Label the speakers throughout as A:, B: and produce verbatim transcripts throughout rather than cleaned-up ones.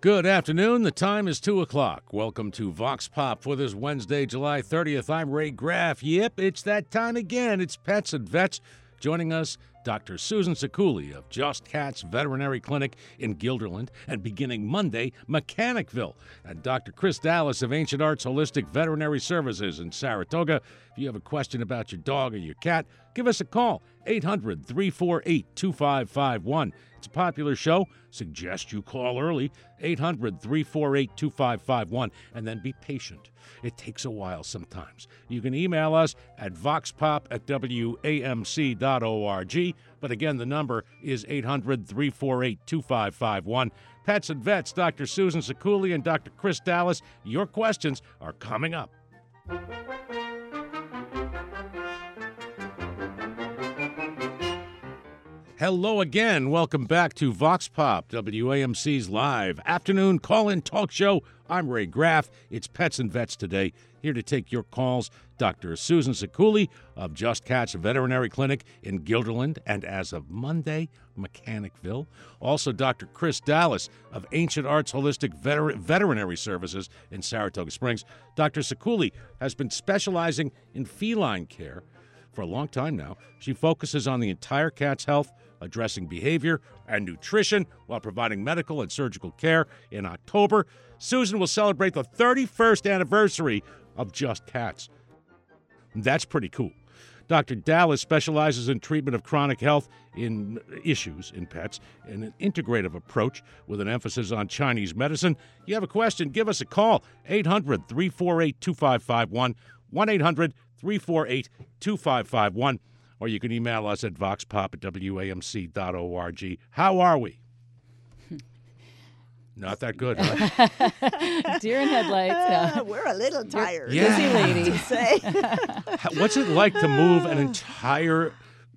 A: Good afternoon. The time is two o'clock. Welcome to Vox Pop for this Wednesday, July thirtieth. I'm Ray Graff. Yep, it's that time again. It's Pets and Vets. Joining us, Doctor Susan Saccouli of Just Cats Veterinary Clinic in Guilderland, and beginning Monday, Mechanicville, and Doctor Chris Dallas of Ancient Arts Holistic Veterinary Services in Saratoga. If you have a question about your dog or your cat, give us a call, eight hundred, three four eight, two five five one. It's a popular show. Suggest you call early, eight hundred, three four eight, two five five one, and then be patient. It takes a while sometimes. You can email us at voxpop at w a m c dot org, but again, the number is eight hundred, three four eight, two five five one. Pets and Vets, Doctor Susan Saccouli and Doctor Chris Dallas, your questions are coming up. Hello again. Welcome back to Vox Pop, W A M C's live afternoon call-in talk show. I'm Ray Graff. It's Pets and Vets today. Here to take your calls, Doctor Susan Saccouli of Just Cats Veterinary Clinic in Guilderland, and as of Monday, Mechanicville. Also, Doctor Chris Dallas of Ancient Arts Holistic Veter- Veterinary Services in Saratoga Springs. Doctor Saccouli has been specializing in feline care for a long time now. She focuses on the entire cat's health, addressing behavior and nutrition while providing medical and surgical care. In October, Susan will celebrate the thirty-first anniversary of Just Cats. That's pretty cool. Doctor Dallas specializes in treatment of chronic health in issues in pets in an integrative approach with an emphasis on Chinese medicine. You have a question, give us a call, eight hundred, three four eight, two five five one, one eight hundred, three four eight, two five five one, or you can email us at voxpop at w a m c dot org. How are we? Not that good, huh?
B: Deer in headlights.
C: Uh,
B: No.
C: we're a little tired.
A: Yeah.
B: Busy lady.
C: To say.
A: What's it like to move an entire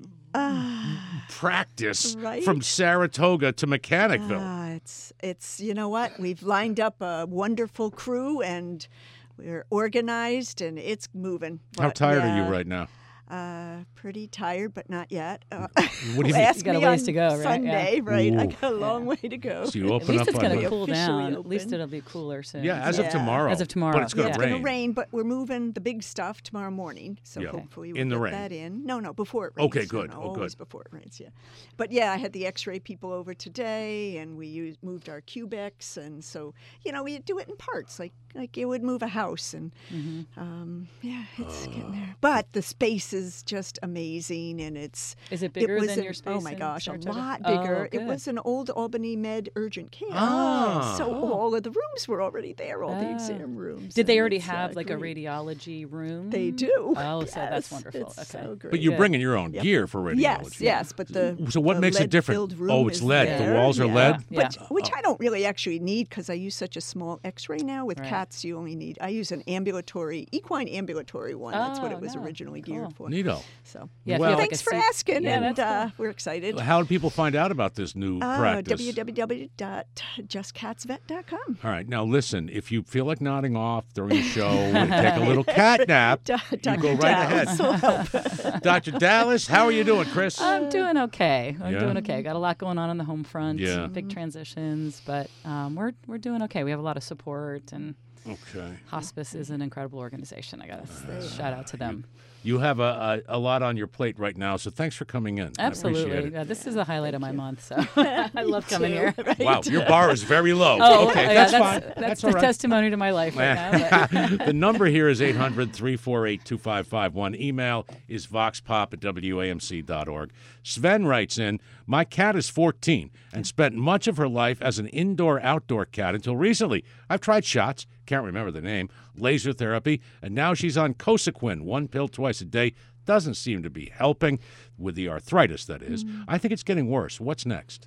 A: practice
C: right?
A: from Saratoga to Mechanicville?
C: Ah, it's it's you know what? We've lined up a wonderful crew and we're organized and it's moving.
A: How
C: But,
A: tired
C: yeah,
A: are you right now?
C: Uh, pretty tired, but not yet. Uh,
A: What do you mean?
C: ask
B: You got a
C: me
B: ways
C: on
B: to go, right?
C: Sunday,
B: Yeah.
C: right? I
A: Ooh.
C: got a long way to go.
A: So you
B: At
A: open
B: least
A: up
B: it's
A: on
B: going
A: the-
B: to cool
C: Officially
B: down. At least
C: open.
B: it'll be cooler soon.
A: Yeah, as of
C: Yeah.
A: tomorrow.
B: As of tomorrow,
A: But it's going
B: yeah.
A: to
C: It's
A: rain.
C: going to rain, but we're moving the big stuff tomorrow morning. So
A: Yeah.
C: hopefully we'll
A: In the
C: get
A: rain.
C: that in. No, no, before it rains.
A: Okay,
C: No,
A: good.
C: no,
A: Oh,
C: always
A: good.
C: before it rains, yeah. But yeah, I had the X-ray people over today, and we used, moved our cubics, and so you know we do it in parts, like like you would move a house, and
B: Mm-hmm.
C: um, yeah, it's getting there. But the space is just amazing, and it's
B: Is it bigger
C: was
B: than
C: an-
B: your space
C: Oh my
B: in
C: gosh, a
B: Saratoga?
C: lot
B: Oh,
C: bigger. it
B: good.
C: was an old Albany Med urgent care.
A: Ah.
C: So all of the rooms were already there, all the
B: Ah.
C: exam rooms.
B: Did they
C: and
B: already
C: it's,
B: have
C: uh,
B: like a
C: great.
B: radiology room?
C: They do.
B: Oh, so that's
C: Yes,
B: wonderful.
C: It's
B: Okay.
C: so great.
A: But you're
B: Good.
A: bringing your own
C: Yep.
A: gear for radiology.
C: Yes, yes, but the
A: So what
C: the
A: makes it different?
C: lead-filled room
A: Oh, it's
C: is
A: lead. The
C: there.
A: walls are
C: yeah.
A: lead?
B: Yeah.
C: But, which I don't really actually need because I use such a small X-ray now. With
B: Right.
C: cats, you only need. I use an ambulatory equine ambulatory one. That's what
B: Oh,
C: it was
B: no.
C: originally
B: Cool.
C: geared for.
A: Neato.
C: So
B: Yeah, if you
A: Well-
B: have, like,
C: thanks
B: a
C: for
B: suit-
C: asking,
B: Yeah,
C: and
B: that's
C: uh,
B: cool.
C: we're excited.
A: How do people find out about this new
C: Uh,
A: practice?
C: w w w dot just cats vet dot com.
A: All right. Now, listen, if you feel like nodding off during the show and take a little cat nap, you go right ahead.
C: will help.
A: Doctor Dallas, how are you doing, Chris?
B: I'm doing okay. I'm
A: Yeah?
B: doing okay. Got a lot going on on the home front.
A: Yeah.
B: Big transitions, but um, we're we're doing okay. We have a lot of support, and
A: Okay.
B: hospice is an incredible organization. I got to shout out to them.
A: You have a, a, a lot on your plate right now, so thanks for coming in. I appreciate
B: Absolutely.
A: it.
B: Yeah, this is a highlight of my month, so I love coming here.
A: Wow, your bar is very low.
B: Oh,
A: okay,
B: yeah,
A: that's,
B: that's
A: fine.
B: That's,
A: That's
B: the
A: all right.
B: testimony to my life right now. but-
A: The number here is eight hundred, three four eight, two five five one. Email is voxpop at w a m c dot org. Sven writes in, my cat is fourteen and spent much of her life as an indoor-outdoor cat until recently. I've tried shots, can't remember the name, laser therapy, and now she's on Cosequin, one pill twice a day. Doesn't seem to be helping with the arthritis, that is. I think it's getting worse. What's next?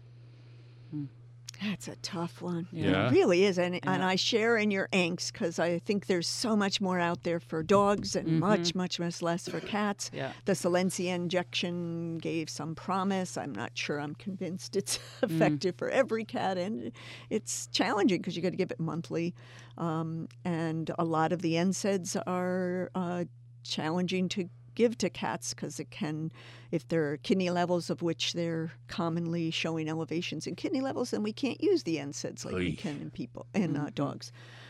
C: That's a tough one.
A: Yeah.
C: It really is. And, and I share in your angst because I think there's so much more out there for dogs and much, much, much less for cats.
B: Yeah.
C: The Silencia injection gave some promise. I'm not sure I'm convinced it's effective for every cat. And it's challenging because you got to give it monthly. Um, and a lot of the N SAIDs are uh, challenging to give to cats because it can, if there are kidney levels of which they're commonly showing elevations in kidney levels, then we can't use the N SAIDs like
A: Oy.
C: we can in people and uh, dogs.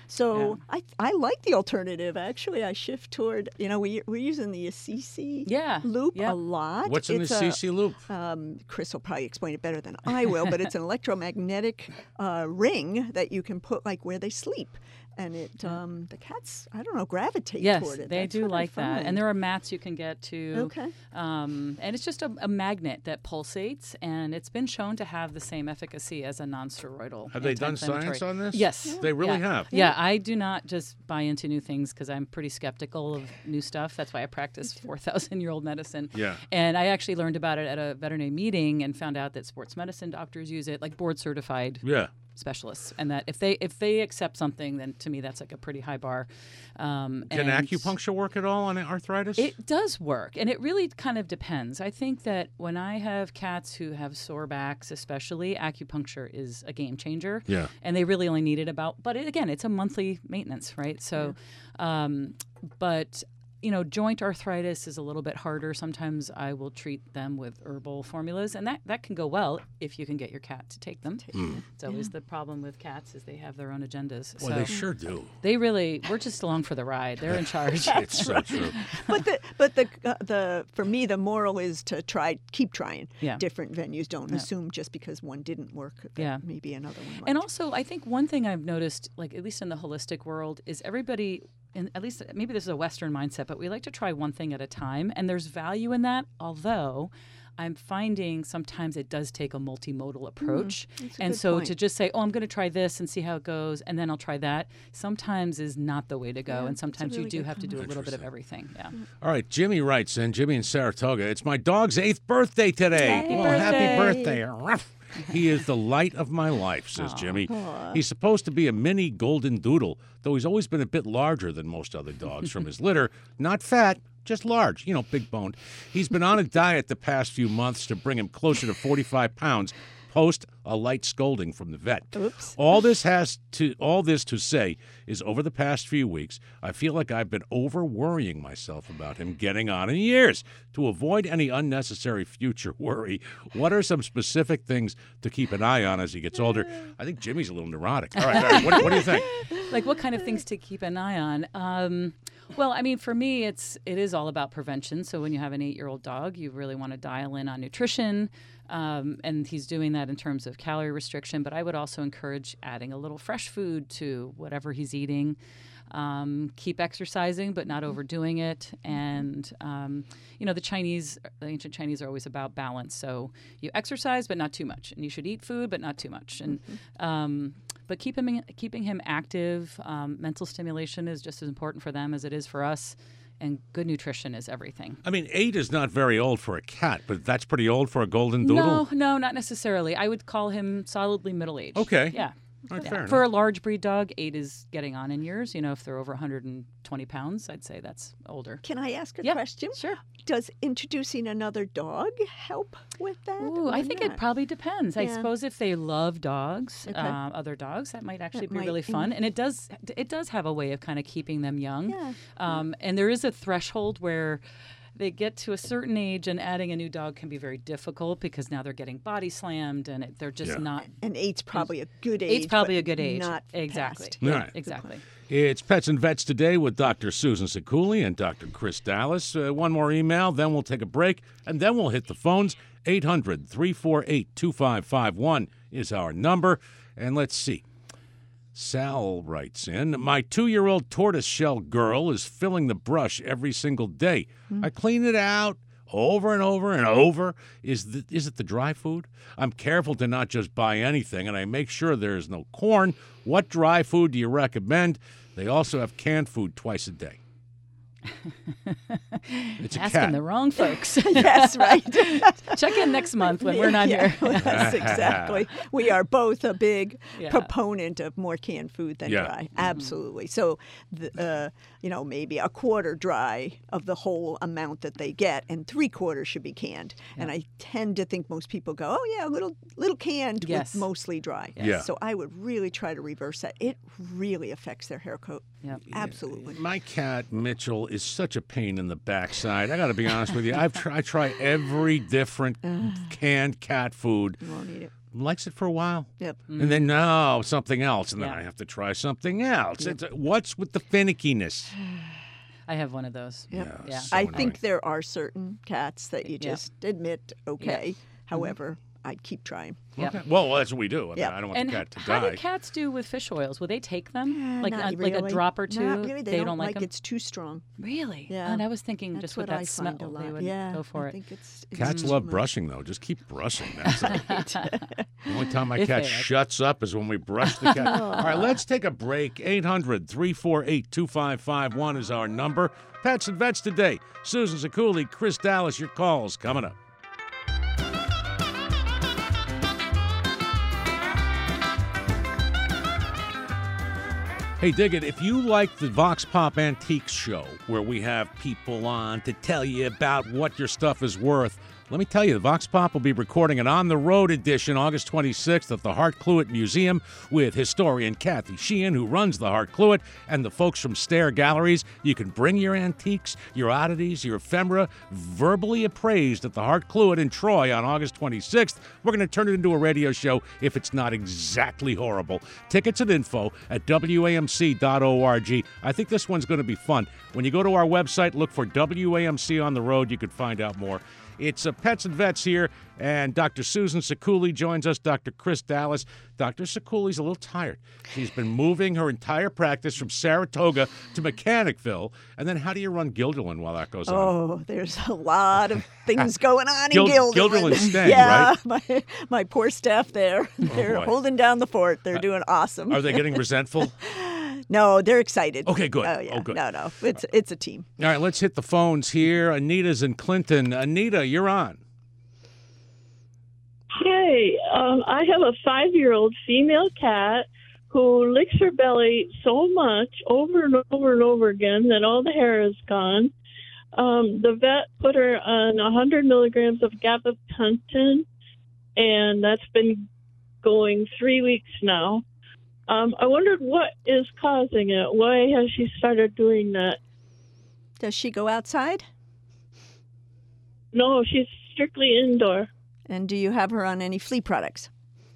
C: So
B: Yeah.
C: I I like the alternative. Actually, I shift toward, you know, we, we're using the Assisi
B: Yeah.
C: loop
B: Yep.
C: a lot.
A: What's in
C: It's
A: the
C: a-
A: C C loop?
C: um, Chris will probably explain it better than I will, but it's an electromagnetic uh, ring that you can put like where they sleep. And it, um, the cats, I don't know, gravitate
B: Yes,
C: toward it.
B: they
C: That's
B: do
C: what I
B: like that.
C: find.
B: And there are mats you can get too.
C: Okay.
B: Um, and it's just a, a magnet that pulsates, and it's been shown to have the same efficacy as a non-steroidal.
A: Have they done
B: anti-inflammatory.
A: science on this?
B: Yes.
A: They really
B: Yeah.
A: have.
B: Yeah, I do not just buy into new things because I'm pretty skeptical of new stuff. That's why I practice four thousand year old medicine.
A: Yeah.
B: And I actually learned about it at a veterinary meeting and found out that sports medicine doctors use it, like board certified
A: Yeah.
B: specialists, and that if they if they accept something, then to me that's like a pretty high bar. Um,
A: Can
B: and
A: acupuncture work at all on arthritis?
B: It does work, and it really kind of depends. I think that when I have cats who have sore backs, especially, acupuncture is a game changer.
A: Yeah.
B: And they really only need it about, but it, again, it's a monthly maintenance, right? So, um, but you know, joint arthritis is a little bit harder. Sometimes I will treat them with herbal formulas, and that, that can go well if you can get your cat to take them. It's always the problem with cats is they have their own agendas.
A: Well,
B: so
A: they sure do.
B: they really, we're just along for the ride. They're in charge.
A: It's so true.
C: But the but the uh, the for me the moral is to try keep trying
B: Yeah.
C: different venues. Don't assume just because one didn't work that
B: Yeah.
C: maybe another one might.
B: And also, I think one thing I've noticed, like at least in the holistic world, is everybody, in, at least maybe this is a Western mindset, but we like to try one thing at a time, and there's value in that. Although, I'm finding sometimes it does take a multimodal approach,
C: that's a
B: and
C: good
B: so
C: point.
B: to just say, "Oh, I'm going to try this and see how it goes, and then I'll try that," sometimes is not the way to go,
C: Yeah,
B: and
C: that's a
B: sometimes
C: really
B: you do
C: good
B: have to do a
C: point.
B: little bit of everything. Yeah.
A: All right, Jimmy writes in, Jimmy in Saratoga. It's my dog's eighth birthday today.
B: Happy
A: well, happy
B: birthday.
A: birthday. Ruff. He is the light of my life, says Jimmy. He's supposed to be a mini golden doodle, though he's always been a bit larger than most other dogs from his litter. Not fat, just large, you know, big boned. He's been on a diet the past few months to bring him closer to forty-five pounds. Post a light scolding from the vet.
C: Oops.
A: All this has to all this to say is over the past few weeks, I feel like I've been over worrying myself about him getting on in years. To avoid any unnecessary future worry, what are some specific things to keep an eye on as he gets older? I think Jimmy's a little neurotic. All right, all right. What, what do you think?
B: Like what kind of things to keep an eye on? Um, well, I mean, for me, it's it is all about prevention. So when you have an eight-year-old dog, you really want to dial in on nutrition, um, and he's doing that in terms of calorie restriction. But I would also encourage adding a little fresh food to whatever he's eating. Um, keep exercising, but not overdoing it. And um, you know, the Chinese, the ancient Chinese are always about balance. So you exercise, but not too much, and you should eat food, but not too much. And um, but keep him, keeping him active. Um, mental stimulation is just as important for them as it is for us. And good nutrition is everything.
A: I mean, eight is not very old for a cat, but that's pretty old for a golden doodle.
B: No, no, not necessarily. I would call him solidly middle aged.
A: Okay.
B: Yeah.
A: All right,
B: Yeah.
A: fair
B: For
A: enough.
B: a large breed dog, eight is getting on in years. You know, if they're over one hundred twenty pounds, I'd say that's older.
C: Can I ask a
B: Yeah,
C: question?
B: sure.
C: Does introducing another dog help with that?
B: Ooh,
C: or
B: I think
C: not?
B: it probably depends. I
C: Yeah.
B: suppose if they love dogs,
C: Okay.
B: uh, other dogs, that might actually
C: That
B: be
C: might-
B: really fun. And it does, it does have a way of kind of keeping them young.
C: Yeah.
B: Um, and there is a threshold where they get to a certain age, and adding a new dog can be very difficult because now they're getting body slammed, and it, they're just
A: Yeah.
B: not.
C: And eight's probably a good age.
B: Eight's probably
C: but
B: a good age.
C: Not
B: exactly.
C: past.
A: All
B: Yeah,
A: right.
B: exactly.
A: It's Pets and Vets today with Doctor Susan Sikuli and Doctor Chris Dallas. Uh, one more email, then we'll take a break, and then we'll hit the phones. eight hundred, three four eight, two five five one is our number. And let's see. Sal writes in, my two-year-old tortoiseshell girl is filling the brush every single day. I clean it out over and over and over. Is, the, is it the dry food? I'm careful to not just buy anything, and I make sure there is no corn. What dry food do you recommend? They also have canned food twice a day. It's a
B: Asking
A: cat.
B: the wrong folks.
C: Yes, right.
B: Check in next month when we're not
C: Yeah,
B: here.
C: yes, exactly. We are both a big
B: Yeah.
C: proponent of more canned food than
A: Yeah.
C: dry. Absolutely. So, the, uh, you know, maybe a quarter dry of the whole amount that they get, and three quarters should be canned. And I tend to think most people go, "Oh yeah, a little little canned
B: Yes.
C: with mostly dry."
A: Yeah.
C: So I would really try to reverse that. It really affects their hair coat.
B: Yep.
C: Absolutely.
A: My cat, Mitchell, is such a pain in the backside. I got to be honest with you. I've tried I try every different canned cat food.
C: You won't eat it.
A: Likes it for a while.
C: Yep.
A: And then, no, something else. And then
B: Yeah.
A: I have to try something else. It's, what's with the finickiness?
B: I have one of those.
C: Yep.
B: Yeah.
A: so
C: I
A: annoying.
C: think there are certain cats that you
B: Yeah.
C: just admit, okay. However, I'd keep trying.
B: Yep.
A: Okay. Well, that's what we do. I mean,
C: Yeah.
A: I don't want
B: And
A: the cat to
B: how
A: die.
B: do cats do with fish oils? Will they take them?
C: Eh,
B: like
C: not
B: uh, like
C: really.
B: a drop or two?
C: Not really. They,
B: don't,
C: don't
B: like
C: like
B: them?
C: It's too strong.
B: Really?
C: Yeah.
B: And I was thinking
C: That's
B: just
C: what
B: with that
C: I
B: smell,
C: find a lot.
B: they would
C: yeah,
B: go for
C: I
B: it.
C: think it's, it's
A: Cats
C: too
A: love
C: much.
A: brushing, though. Just keep brushing. That's it. The only time my
B: If
A: cat
B: they like it.
A: shuts up is when we brush the cat. All right, let's take a break. eight hundred, three four eight, two five five one is our number. Pets and Vets today. Susan Zakuli, Chris Dallas, your calls coming up. Hey, dig it. If you like the Vox Pop Antiques show, where we have people on to tell you about what your stuff is worth, let me tell you, the Vox Pop will be recording an on-the-road edition August twenty-sixth at the Hart Cluett Museum with historian Kathy Sheehan, who runs the Hart Cluett, and the folks from Stair Galleries. You can bring your antiques, your oddities, your ephemera, verbally appraised at the Hart Cluett in Troy on August twenty-sixth. We're going to turn it into a radio show if it's not exactly horrible. Tickets and info at W A M C dot org. I think this one's going to be fun. When you go to our website, look for W A M C on the road. You can find out more. It's uh, Pets and Vets here, and Doctor Susan Zakuli joins us, Doctor Chris Dallas. Doctor Sakuli's a little tired. She's been moving her entire practice from Saratoga to Mechanicville. And then how do you run Guilderland while that goes on?
C: Oh, there's a lot of things going on
A: Gil-
C: in Guilderland.
A: Guilderland's staying,
C: yeah,
A: right?
C: my my poor staff there. They're
A: boy.
C: holding down the fort. They're doing awesome.
A: Are they getting resentful?
C: No, they're excited.
A: Okay, good.
C: Oh, yeah.
A: Oh, good.
C: No, no. It's it's a team.
A: All right, let's hit the phones here. Anita's in Clinton. Anita, you're on.
D: Hi, um, I have a five-year-old female cat who licks her belly so much over and over and over again that all the hair is gone. Um, the vet put her on one hundred milligrams of gabapentin, and that's been going three weeks now. Um, I wondered what is causing it. Why has she started doing that?
C: Does she go outside?
D: No, she's strictly indoor.
C: And do you have her on any flea products?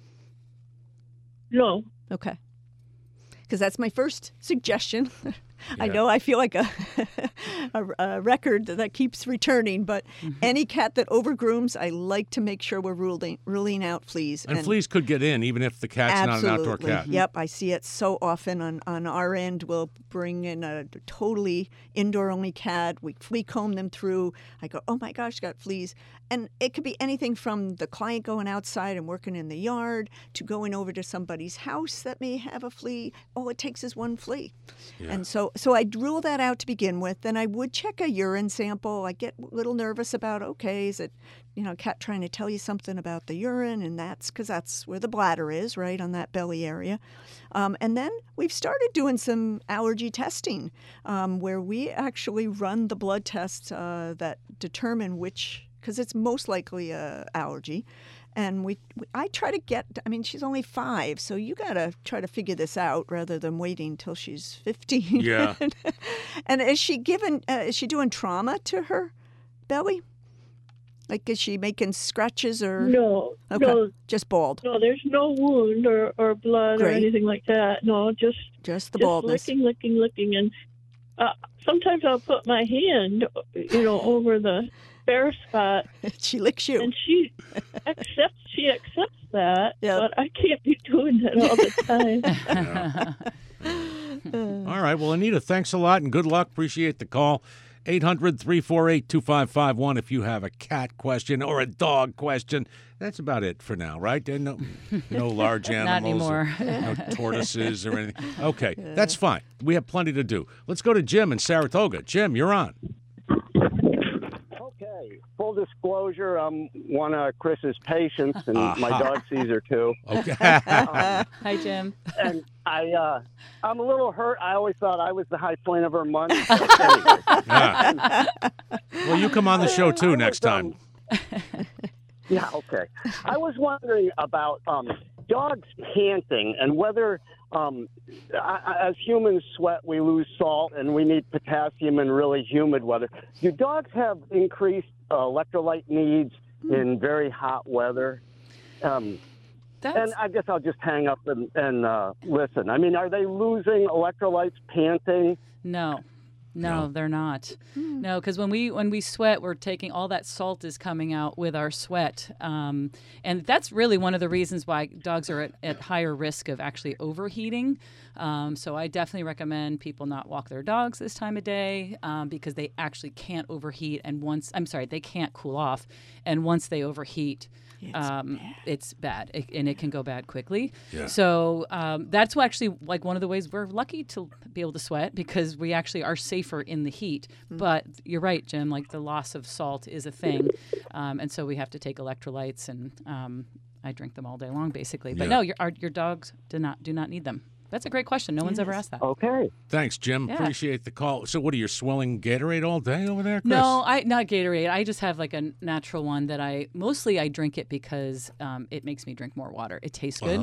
D: No.
C: Okay. Because that's my first suggestion. I
A: Yeah.
C: know I feel like a, a, a record that keeps returning, but any cat that overgrooms, I like to make sure we're ruling ruling out fleas.
A: And, fleas could get in even if the cat's
C: Absolutely.
A: not an outdoor cat.
C: Yep, I see it so often on, on our end. We'll bring in a totally indoor-only cat. We flea comb them through. I go, oh my gosh, got fleas. And it could be anything from the client going outside and working in the yard to going over to somebody's house that may have a flea. All it takes is one flea.
A: Yeah.
C: And so so I'd rule that out to begin with. Then I would check a urine sample. I get a little nervous about, okay, is it, you know, cat trying to tell you something about the urine? And that's because that's where the bladder is, right, on that belly area. Um, and then we've started doing some allergy testing um, where we actually run the blood tests uh, that determine which, because it's most likely a allergy. And we, we, I try to get, I mean, she's only five, so you got to try to figure this out rather than waiting till she's fifteen.
A: Yeah.
C: And is she given, uh, is she doing trauma to her belly? Like, is she making scratches or?
D: No.
C: Okay.
D: No.
C: Just bald.
D: No, there's no wound or, or blood
C: Great.
D: or anything like that. No, just
C: Just the
D: just
C: baldness.
D: licking, licking, licking, and uh, sometimes I'll put my hand, you know, over the bare spot,
C: She licks you.
D: and she accepts. She accepts that,
C: Yep.
D: but I can't be doing that all the time.
A: All right. Well, Anita, thanks a lot and good luck. Appreciate the call. eight hundred, three four eight, two five five one if you have a cat question or a dog question. That's about it for now, right? There No, no large animals.
B: anymore.
A: or no tortoises or anything. Okay, that's fine. We have plenty to do. Let's go to Jim in Saratoga. Jim, you're on.
E: Okay. Full disclosure, I'm one of Chris's patients, and
A: Aha.
E: my dog sees her too.
A: Okay.
B: Hi, Jim.
E: And I, uh, I'm a little hurt. I always thought I was the high point of her month. But anyway.
A: Yeah. Well, you come on the show too
E: I
A: next
E: was,
A: time.
E: um, yeah, okay. I was wondering about um, dogs panting and whether um, I, I- as humans sweat, we lose salt, and we need potassium in really humid weather. Do dogs have increased uh, electrolyte needs in very hot weather? Um,
B: That's,
E: and I guess I'll just hang up and, and uh, listen. I mean, are they losing electrolytes, panting?
B: no. No,
A: No.
B: they're not. No, because when we when we sweat, we're taking all that salt is coming out with our sweat, um, and that's really one of the reasons why dogs are at, at higher risk of actually overheating. Um, so I definitely recommend people not walk their dogs this time of day um, because they actually can't overheat, and once I'm sorry, they can't cool off, and once they overheat.
C: It's
B: um, it's bad, it, and it can go bad quickly.
A: Yeah.
B: So um, that's actually like one of the ways we're lucky to be able to sweat because we actually are safer in the heat. But you're right, Jim. Like the loss of salt is a thing, um, and so we have to take electrolytes, and um, I drink them all day long, basically. But
A: Yeah.
B: no, your our, your dogs do not do not need them. That's a great question. No one's ever
C: Yes.
B: asked that.
E: Okay.
A: Thanks, Jim.
B: Yeah.
A: Appreciate the call. So, what are you swilling Gatorade all day over there, Chris?
B: No, I not Gatorade. I just have like a natural one that I mostly I drink it because um, it makes me drink more water. It tastes good.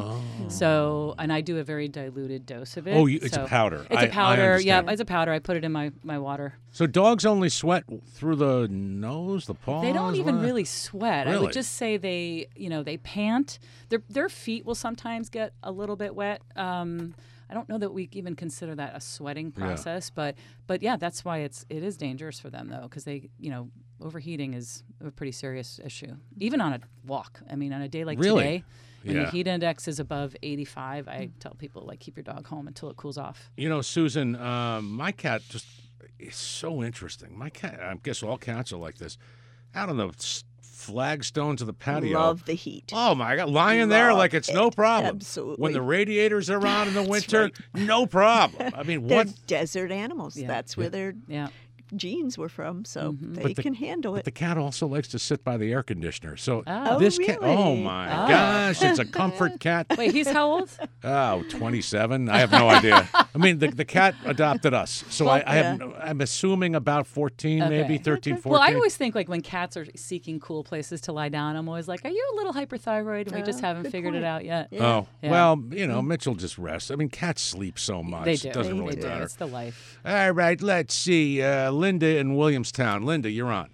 B: So, and I do a very diluted dose of it.
A: Oh, you, it's
B: so
A: a powder.
B: It's
A: I-
B: a powder.
A: I
B: yeah,
A: understand.
B: it's a powder. I put it in my, my water.
A: So dogs only sweat through the nose, the paws.
B: They don't even
A: what?
B: really sweat. I
A: Really?
B: would just say they, you know, they pant. Their their feet will sometimes get a little bit wet. Um, I don't know that we even consider that a sweating
A: Yeah.
B: process, but but yeah, that's why it's it is dangerous for them though, because they, you know, overheating is a pretty serious issue. Even on a walk. I mean, on a day like
A: Really?
B: today, when
A: Yeah.
B: the heat index is above eighty-five, I tell people like keep your dog home until it cools off.
A: You know, Susan, um, my cat just is so interesting. My cat, I guess all cats are like this. Out on the s- flagstones of the patio.
C: Love the heat.
A: Oh my God, lying there
C: Love
A: like it's no
C: it.
A: problem.
C: Absolutely.
A: When the radiators are on in the
C: That's
A: winter,
C: right.
A: no problem. I mean,
C: They're
A: what?
C: desert animals.
B: Yeah.
C: That's where their
B: Yeah.
C: genes were from, so
B: Mm-hmm.
C: they
A: But the-
C: can handle
A: But
C: it.
A: the cat also likes to sit by the air conditioner. So
B: Oh.
A: this
C: Oh,
A: cat, oh
C: really?
A: my
B: Oh.
A: gosh, it's a comfort cat.
B: Wait, he's how old?
A: Oh, twenty-seven. I have no idea. I mean, the, the cat adopted us. So I, I have,
C: Yeah.
A: I'm assuming about fourteen, maybe
B: Okay.
A: thirteen, fourteen.
B: Well, I always think like when cats are seeking cool places to lie down, I'm always like, "Are you a little hyperthyroid?" And we just
C: Oh,
B: haven't
C: good
B: figured it
C: point.
B: out yet.
C: Yeah.
A: Oh,
B: Yeah.
A: well, you know, Mitchell just rests. I mean, cats sleep so much.
B: They do.
A: It doesn't
C: They
A: really
C: do.
A: matter.
B: It's the life.
A: All right, let's see. Uh, Linda in Williamstown. Linda, you're on.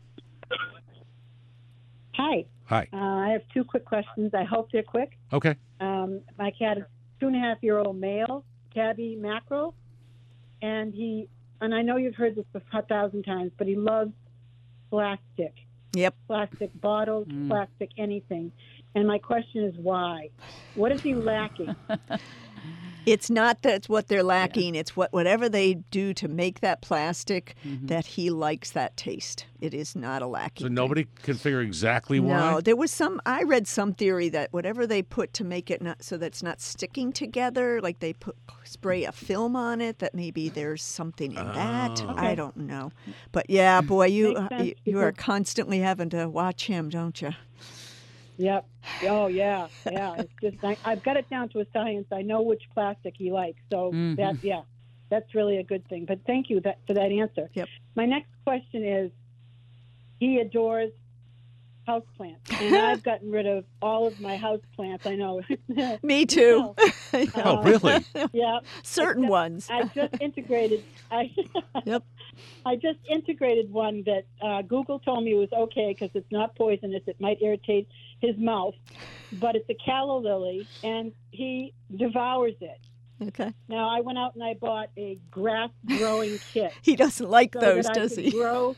F: Hi.
A: Hi.
F: Uh, I have two quick questions. I hope they're quick.
A: Okay.
F: Um, my cat is two and a half year old male, tabby mackerel, and he and I know you've heard this a thousand times, but he loves plastic,
C: Yep.
F: plastic bottles,
B: Mm.
F: plastic anything. And my question is why? What is he lacking?
C: It's not that it's what they're lacking. It's what whatever they do to make that plastic
B: Mm-hmm.
C: that he likes that taste. It is not a lacking.
A: So
C: thing.
A: nobody can figure exactly why?
C: No, there was some. I read some theory that whatever they put to make it not so that it's not sticking together, like they put spray a film on it, that maybe there's something in that.
A: Oh.
C: I don't know, but yeah, boy, you
F: Makes
C: uh,
F: sense
C: you, you are
F: because-
C: constantly having to watch him, don't you?
F: Yep. Oh, yeah. Yeah. It's just, I, I've got it down to a science. I know which plastic he likes. So
B: Mhm.
F: that, yeah, that's really a good thing. But thank you that, for that answer.
C: Yep.
F: My next question is, he adores houseplants. And I've gotten rid of all of my houseplants. I know.
C: Me too.
A: Oh, really?
F: Yeah.
C: Certain
F: Except
C: ones.
F: I just integrated. I,
C: Yep.
F: I just integrated one that uh, Google told me was okay because it's not poisonous. It might irritate his mouth, but it's a calla lily, and he devours it.
C: Okay.
F: Now I went out and I bought a grass growing kit.
C: He doesn't like
F: So
C: those,
F: that
C: does
F: I could
C: he?
F: Grow.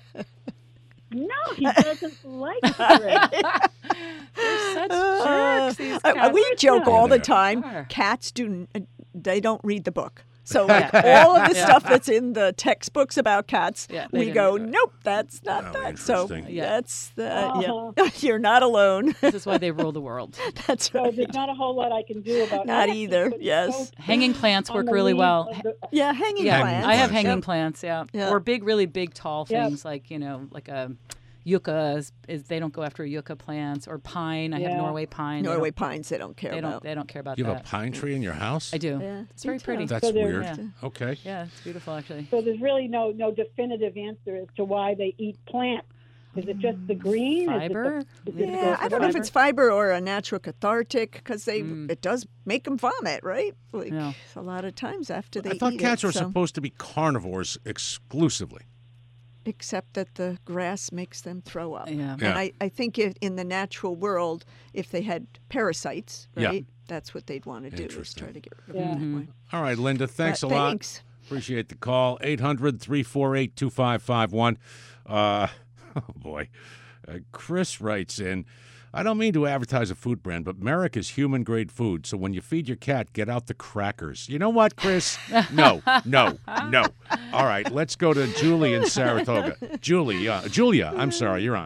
F: No, he doesn't like it.
B: They're such
C: Uh,
B: jerks. These
C: uh,
B: cats.
C: we joke all the
A: Yeah.
C: time.
B: Are.
C: Cats do. n- They don't read the book. So
B: Yeah.
C: like all of the
B: Yeah.
C: stuff that's in the textbooks about cats,
B: Yeah, they
C: we
B: didn't
C: go,
B: read it.
C: nope, that's not
A: Oh,
C: that. So
A: interesting.
B: Yeah.
C: that's the.
F: Uh-huh.
C: Yeah, you're not alone.
B: This is why they rule the world.
C: That's
F: So
C: right.
F: there's not a whole lot I can do about
C: Not
F: it.
C: either,
F: But
C: yes.
F: so
B: Hanging plants
F: on
B: work
F: the
B: really
F: leaves
B: well.
F: of the-
C: Yeah, hanging
B: Yeah,
C: plants.
B: I have
A: plants.
B: hanging
C: Yep.
B: plants. Yeah.
C: Yeah.
B: Or big, really big, tall
F: Yep.
B: things like you know, like a yucca. Is, is they don't go after yucca plants or pine. I have
F: Yeah.
B: Norway pine. They
C: Norway
B: don't-
C: pines, they don't care
B: They don't.
C: about.
B: They don't care about
A: You have a
B: that.
A: pine tree in your house?
B: I do.
C: Yeah,
B: It's very
C: me too.
B: pretty.
A: That's
F: So they're-
A: weird.
B: Yeah.
A: Okay.
B: Yeah, it's beautiful actually.
F: So there's really no no definitive answer as to why they eat plants. Is it just the green?
B: Fiber?
F: Is it the, is it
C: Yeah,
F: the
C: I don't know if
B: fiber?
C: it's fiber or a natural cathartic because they
B: Mm.
C: it does make them vomit, right? Like
B: Yeah.
C: a lot of times after they
A: I thought
C: eat
A: cats
C: it,
A: were
C: so-
A: supposed to be carnivores exclusively.
C: except that the grass makes them throw up.
B: Yeah.
A: Yeah.
C: And I, I think if, in the natural world, if they had parasites,
A: Yeah.
C: right, that's what they'd want to do is
A: Interesting.
C: try to get rid of
F: Yeah.
C: them that way.
A: All right, Linda, thanks
C: But
A: a lot.
C: Thanks.
A: Appreciate the call. eight hundred, three four eight, two five five one. Uh, oh, boy. Uh, Chris writes in, I don't mean to advertise a food brand, but Merrick is human-grade food, so when you feed your cat, get out the crackers. You know what, Chris? No, no, no. All right, let's go to Julie in Saratoga. Julie, uh, Julia, I'm sorry, you're on.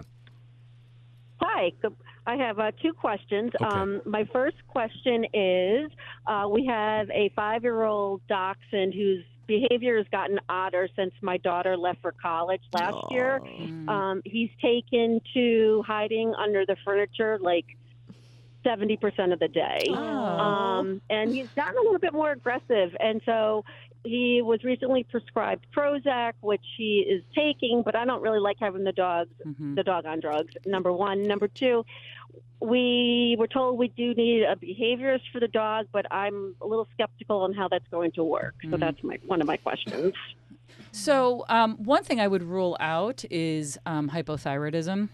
G: Hi. Good- I have uh, two questions.
A: Okay.
G: Um, my first question is uh, we have a five year old dachshund whose behavior has gotten odder since my daughter left for college last year.
B: Mm.
G: Um, he's taken to hiding under the furniture like seventy percent of the day.
B: Oh.
G: Um, and he's gotten a little bit more aggressive. And so he was recently prescribed Prozac, which he is taking, but I don't really like having the dogs,
B: Mhm.
G: the dog on drugs, number one. Number two, we were told we do need a behaviorist for the dog, but I'm a little skeptical on how that's going to work. So
B: Mhm.
G: that's my one of my questions.
B: So um, one thing I would rule out is um, hypothyroidism.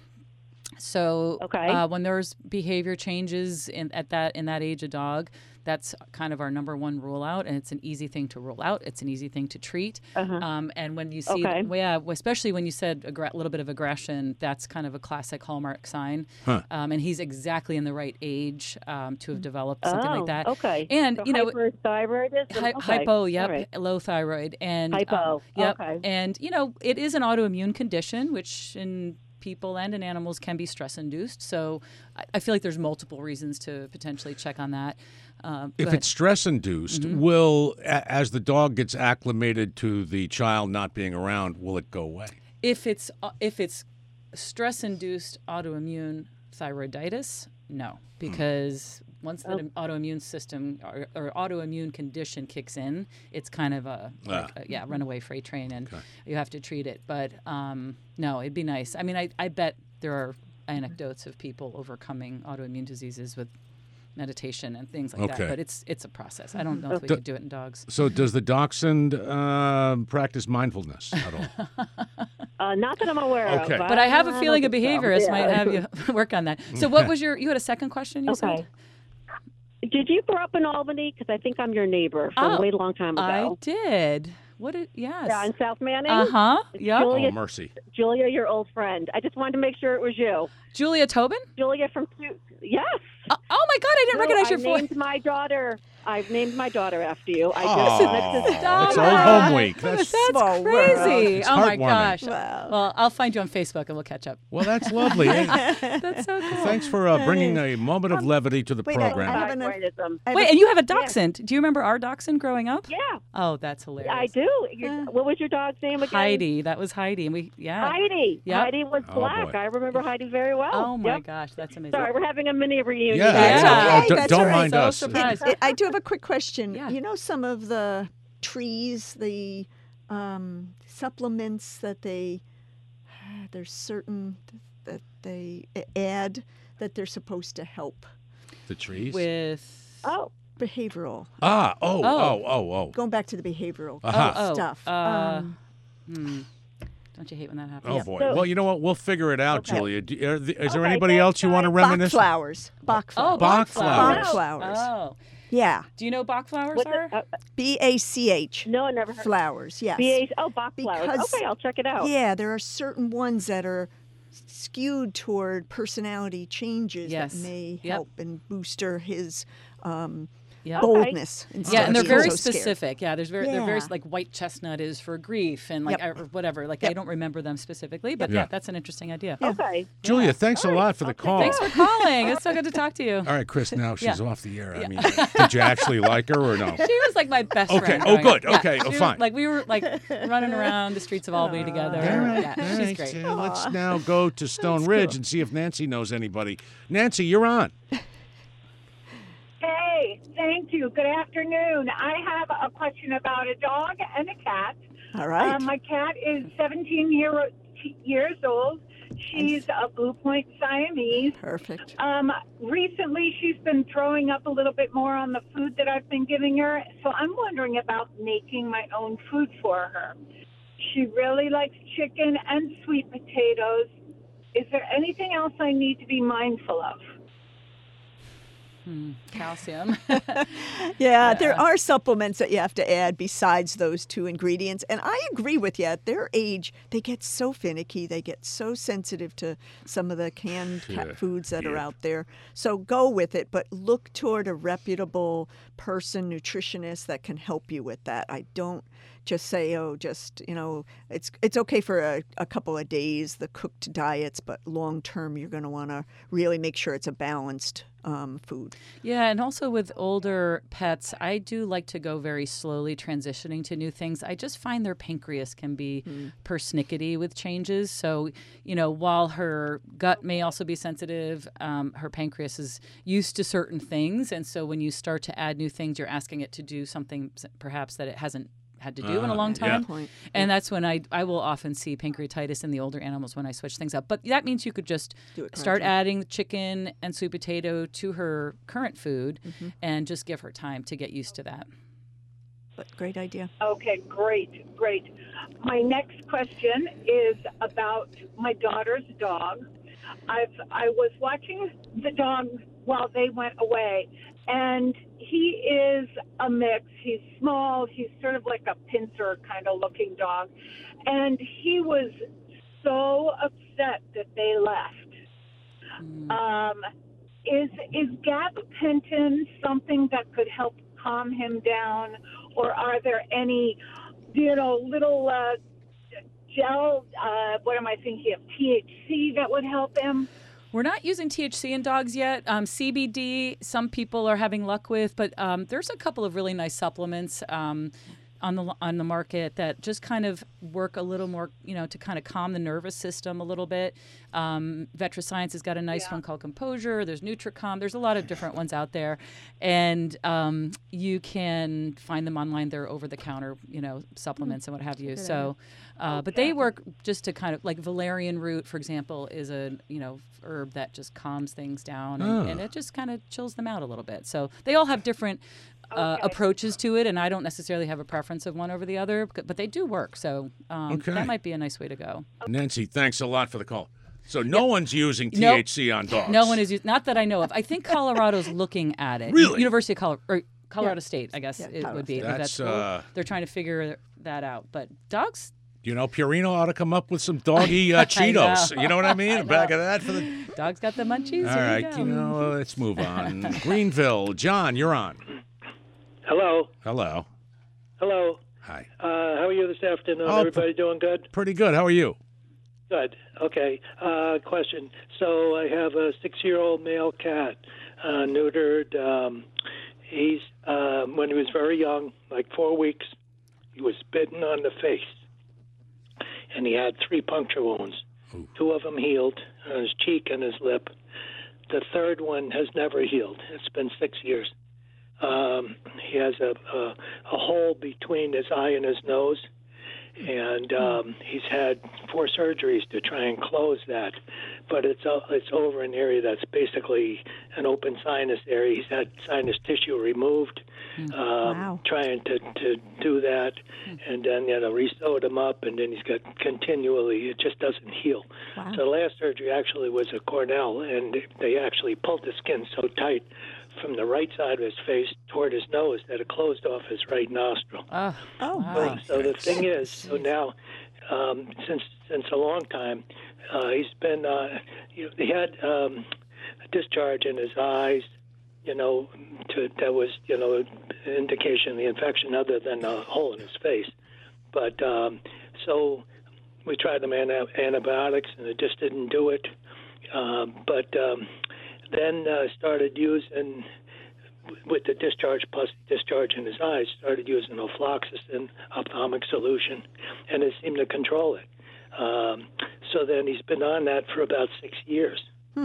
B: So
G: Okay.
B: uh, when there's behavior changes in at that in that age of dog, that's kind of our number one rule out, and it's an easy thing to rule out. It's an easy thing to treat.
G: Uh-huh.
B: Um, and when you see,
G: Okay.
B: well, yeah, especially when you said a gra- little bit of aggression, that's kind of a classic hallmark sign.
A: Huh.
B: Um, and he's exactly in the right age um, to have developed something
G: oh,
B: like that.
G: Okay.
B: And
G: So
B: you know,
G: hyperthyroidism.
B: Hy-
G: okay.
B: Hypo, yep,
G: All right.
B: low thyroid, and
G: Hypo,
B: um, yep,
G: okay.
B: and you know it is an autoimmune condition, which in people and in animals can be stress induced. So I, I feel like there's multiple reasons to potentially check on that. Um,
A: If
B: go
A: it's stress induced,
B: Mm-hmm.
A: will, a- as the dog gets acclimated to the child not being around, will it go away?
B: if it's uh, if it's stress induced autoimmune thyroiditis, no, because once the autoimmune system or, or autoimmune condition kicks in, it's kind of a, like
A: Ah.
B: a yeah runaway freight train, and you have to treat it. But um, no, it'd be nice. I mean, I, I bet there are anecdotes of people overcoming autoimmune diseases with meditation and things like
A: Okay.
B: that. But it's it's a process. I don't know if we
A: Do-
B: could do it in dogs.
A: So does the dachshund uh, practice mindfulness at all?
G: Uh, not that I'm aware
A: Okay.
G: of.
B: But I have a
G: don't
B: feeling a
G: think so.
B: behaviorist
G: Yeah.
B: might have you work on that. So what was your, you had a second question you
G: Okay.
B: said?
G: Did you grow up in Albany? Because I think I'm your neighbor from
B: Oh,
G: a way long time
B: I
G: ago.
B: did. What did, yes.
G: Yeah, in South Manning.
B: Uh-huh. Yep.
G: Julia,
A: Oh, mercy.
G: Julia, your old friend. I just wanted to make sure it was you.
B: Julia Tobin?
G: Julia from. Yes.
B: Oh, oh my God, I didn't
G: No,
B: recognize
G: I
B: your voice.
G: named my daughter. I've named my daughter after you. I
A: Oh,
G: did. That's just-
A: it's
B: Stop
A: old
B: it.
A: home week.
B: That's,
A: That's,
C: Small
B: crazy.
C: world.
A: It's
B: Oh my
A: heartwarming.
B: gosh.
C: Wow.
B: Well, I'll find you on Facebook and we'll catch up.
A: well, that's lovely. Hey,
B: That's so cool.
A: thanks for uh, bringing a moment of levity to the
C: wait, I-
A: program.
C: I have an-
G: Thyroidism.
C: I have
B: Wait,
C: a-
B: and you have a dachshund. Do you remember our dachshund growing up?
G: Yeah,
B: Oh, that's hilarious.
G: I do. Your, what was your dog's name again?
B: Heidi. That was Heidi. And we, yeah.
G: Heidi.
B: Yep.
G: Heidi was
A: Oh,
G: black.
A: boy.
G: I remember Heidi very well.
B: Oh my
G: Yep.
B: gosh, that's amazing.
G: Sorry, we're having a mini reunion.
A: Yeah,
B: Yeah.
A: it's- oh,
C: Hey,
A: d-
C: that's
A: don't
C: all right.
A: mind
B: So
A: us.
B: surprised.
C: I- I do have a quick question.
B: Yeah.
C: You know, some of the trees, the um, supplements that they, there's certain that they add that they're supposed to help
A: The trees?
B: With
G: Oh,
C: behavioral.
A: ah, oh,
B: Oh.
A: oh, oh, oh.
C: Going back to the behavioral
A: Uh-huh.
B: oh,
C: stuff.
B: Uh,
C: um,
B: hmm. Don't you hate when that happens?
A: Oh, boy.
G: So-
A: well, you know what? We'll figure it out,
G: Okay.
A: Julia. Do, are the, is there
G: Okay,
A: anybody
G: thanks,
A: else you want to
G: guys.
C: Bach
A: reminisce?
C: flowers. Bach
B: Oh,
C: flowers.
A: Bach
B: Bach
A: flowers.
C: Bach flowers.
B: Oh.
C: Yeah.
B: Do you know Bach flowers
G: what's
B: are?
G: it? Uh,
C: B A C H.
G: no, I never heard.
C: Flowers. Yes.
G: B A Oh, Bach flowers.
C: Because-
G: Okay, I'll check it out.
C: Yeah, there are certain ones that are skewed toward personality changes
B: Yes.
C: that may
B: Yep.
C: help and booster his um,
B: Yep.
C: boldness. instead
B: Yeah,
C: of
B: and they're
C: being
B: very
C: so scared.
B: specific. Yeah, there's very they're very
C: Yeah.
B: like white chestnut is for grief and like
C: Yep.
B: or whatever. Like I
C: Yep.
B: don't remember them specifically, but
A: Yeah.
B: yeah, that's an interesting idea.
G: Okay.
A: Julia, thanks a lot for the call.
B: Thanks for calling. It's so good to talk to you.
A: All right, Chris, now she's
B: Yeah.
A: off the air. I mean, did you actually like her or no?
B: She was like my best
A: Okay.
B: friend.
A: Oh,
B: growing up.
A: good.
B: Yeah,
A: Okay. Oh,
B: she was-
A: fine.
B: Like we were like running around the streets of Albany together.
A: All right.
B: Yeah,
A: all
B: she's
A: right,
B: great.
A: so let's now go to Stone Ridge and see if Nancy knows anybody. Nancy, you're on.
H: Hey, thank you. Good afternoon. I have a question about a dog and a cat.
C: All right.
H: Um, my cat is seventeen year, years old. She's a Blue Point Siamese.
C: Perfect.
H: Um, recently, she's been throwing up a little bit more on the food that I've been giving her, so I'm wondering about making my own food for her. She really likes chicken and sweet potatoes. Is there anything else I need to be mindful of?
B: Hmm, calcium.
C: yeah,
B: Yeah.
C: there are supplements that you have to add besides those two ingredients. And I agree with you. At their age, they get so finicky. They get so sensitive to some of the canned cat
A: Yeah.
C: foods that are
A: Yeah.
C: out there. So go with it, but look toward a reputable person, nutritionist that can help you with that. I don't just say, oh, just, you know, it's it's okay for a, a couple of days, the cooked diets, but long term, you're going to want to really make sure it's a balanced um, food.
B: Yeah, and also with older pets, I do like to go very slowly transitioning to new things. I just find their pancreas can be persnickety with changes. So, you know, while her gut may also be sensitive, um, her pancreas is used to certain things. And so when you start to add new things, you're asking it to do something s- perhaps that it hasn't had to do in a
A: Ah,
B: long
A: yeah.
B: time.
C: Point.
B: And that's when I, I will often see pancreatitis in the older animals when I switch things up. But that means you could just
C: Do it
B: start
C: gradually.
B: adding chicken and sweet potato to her current food and just give her time to get used to that.
C: But great idea.
H: Okay, great, great. My next question is about my daughter's dog. I've I was watching the dog while they went away, and he is a mix. He's small. He's sort of like a pincer kind of looking dog, and he was so upset that they left. Um, is is gabapentin something that could help calm him down, or are there any, you know, little uh, gel? Uh, what am I thinking of? T H C that would help him?
B: We're not using T H C in dogs yet. Um, C B D, some people are having luck with, but um, there's a couple of really nice supplements um, on the on the market that just kind of work a little more, you know, to kind of calm the nervous system a little bit. Um, VetraScience has got a nice
H: Yeah.
B: one called Composure. There's NutriCalm. There's a lot of different ones out there, and um, you can find them online. They're over-the-counter, you know, supplements and what have you. So, uh, but they work just to kind of like valerian root, for example, is a you know herb that just calms things down and,
A: Oh.
B: and it just kind of chills them out a little bit. So they all have different uh,
H: Okay.
B: approaches to it, and I don't necessarily have a preference of one over the other, but but they do work. So um,
A: Okay.
B: that might be a nice way to go.
A: Nancy, thanks a lot for the call. So no one's using
B: Nope.
A: T H C on dogs.
B: No one is used, not that I know of. I think Colorado's looking at it.
A: Really?
B: University of Colorado, or Colorado
C: Yeah.
B: State, I guess
C: Yeah,
B: it
C: Colorado
B: would be.
C: State.
B: the vet
A: That's,
B: school.
A: uh,
B: They're trying to figure that out. But dogs,
A: You know, Purina ought to come up with some doggy uh, Cheetos. You know what I mean? A bag of that for the.
B: dogs got the munchies.
A: All
B: Here
A: right,
B: you go.
A: you know, uh, let's move on. Greenville, John, you're on.
I: Hello.
A: Hello.
I: Hello.
A: Hi.
I: Uh, how are you this afternoon?
A: Oh,
I: Everybody doing good?
A: Pretty good. How are you?
I: Good. Okay. Uh, question. So I have a six-year-old male cat, uh, neutered. Um, he's um, when he was very young, like four weeks, he was bitten on the face, and he had three puncture wounds.
A: Ooh.
I: Two of them healed on his cheek and his lip. The third one has never healed. It's been six years. Um, he has a, a a hole between his eye and his nose, and um, he's had four surgeries to try and close that, but it's uh, it's over an area that's basically an open sinus area. He's had sinus tissue removed, um,
C: Wow.
I: trying to, to do that, and then you know re-sewed him up, and then he's got continually it just doesn't heal.
C: Wow.
I: So the last surgery actually was a cornell, and they actually pulled the skin so tight from the right side of his face toward his nose that it closed off his right nostril.
B: Oh,
C: Oh,
B: wow.
C: my.
I: So the thing is, so now, um, since since a long time, uh, he's been uh, you know, he had um, a discharge in his eyes, you know, to, that was you know an indication of the infection other than a hole in his face. But um, so we tried them anti- antibiotics and it just didn't do it. Uh, but um, then uh, started using, with the discharge plus discharge in his eyes, started using ofloxacin ophthalmic solution, and it seemed to control it. Um, so then he's been on that for about six years.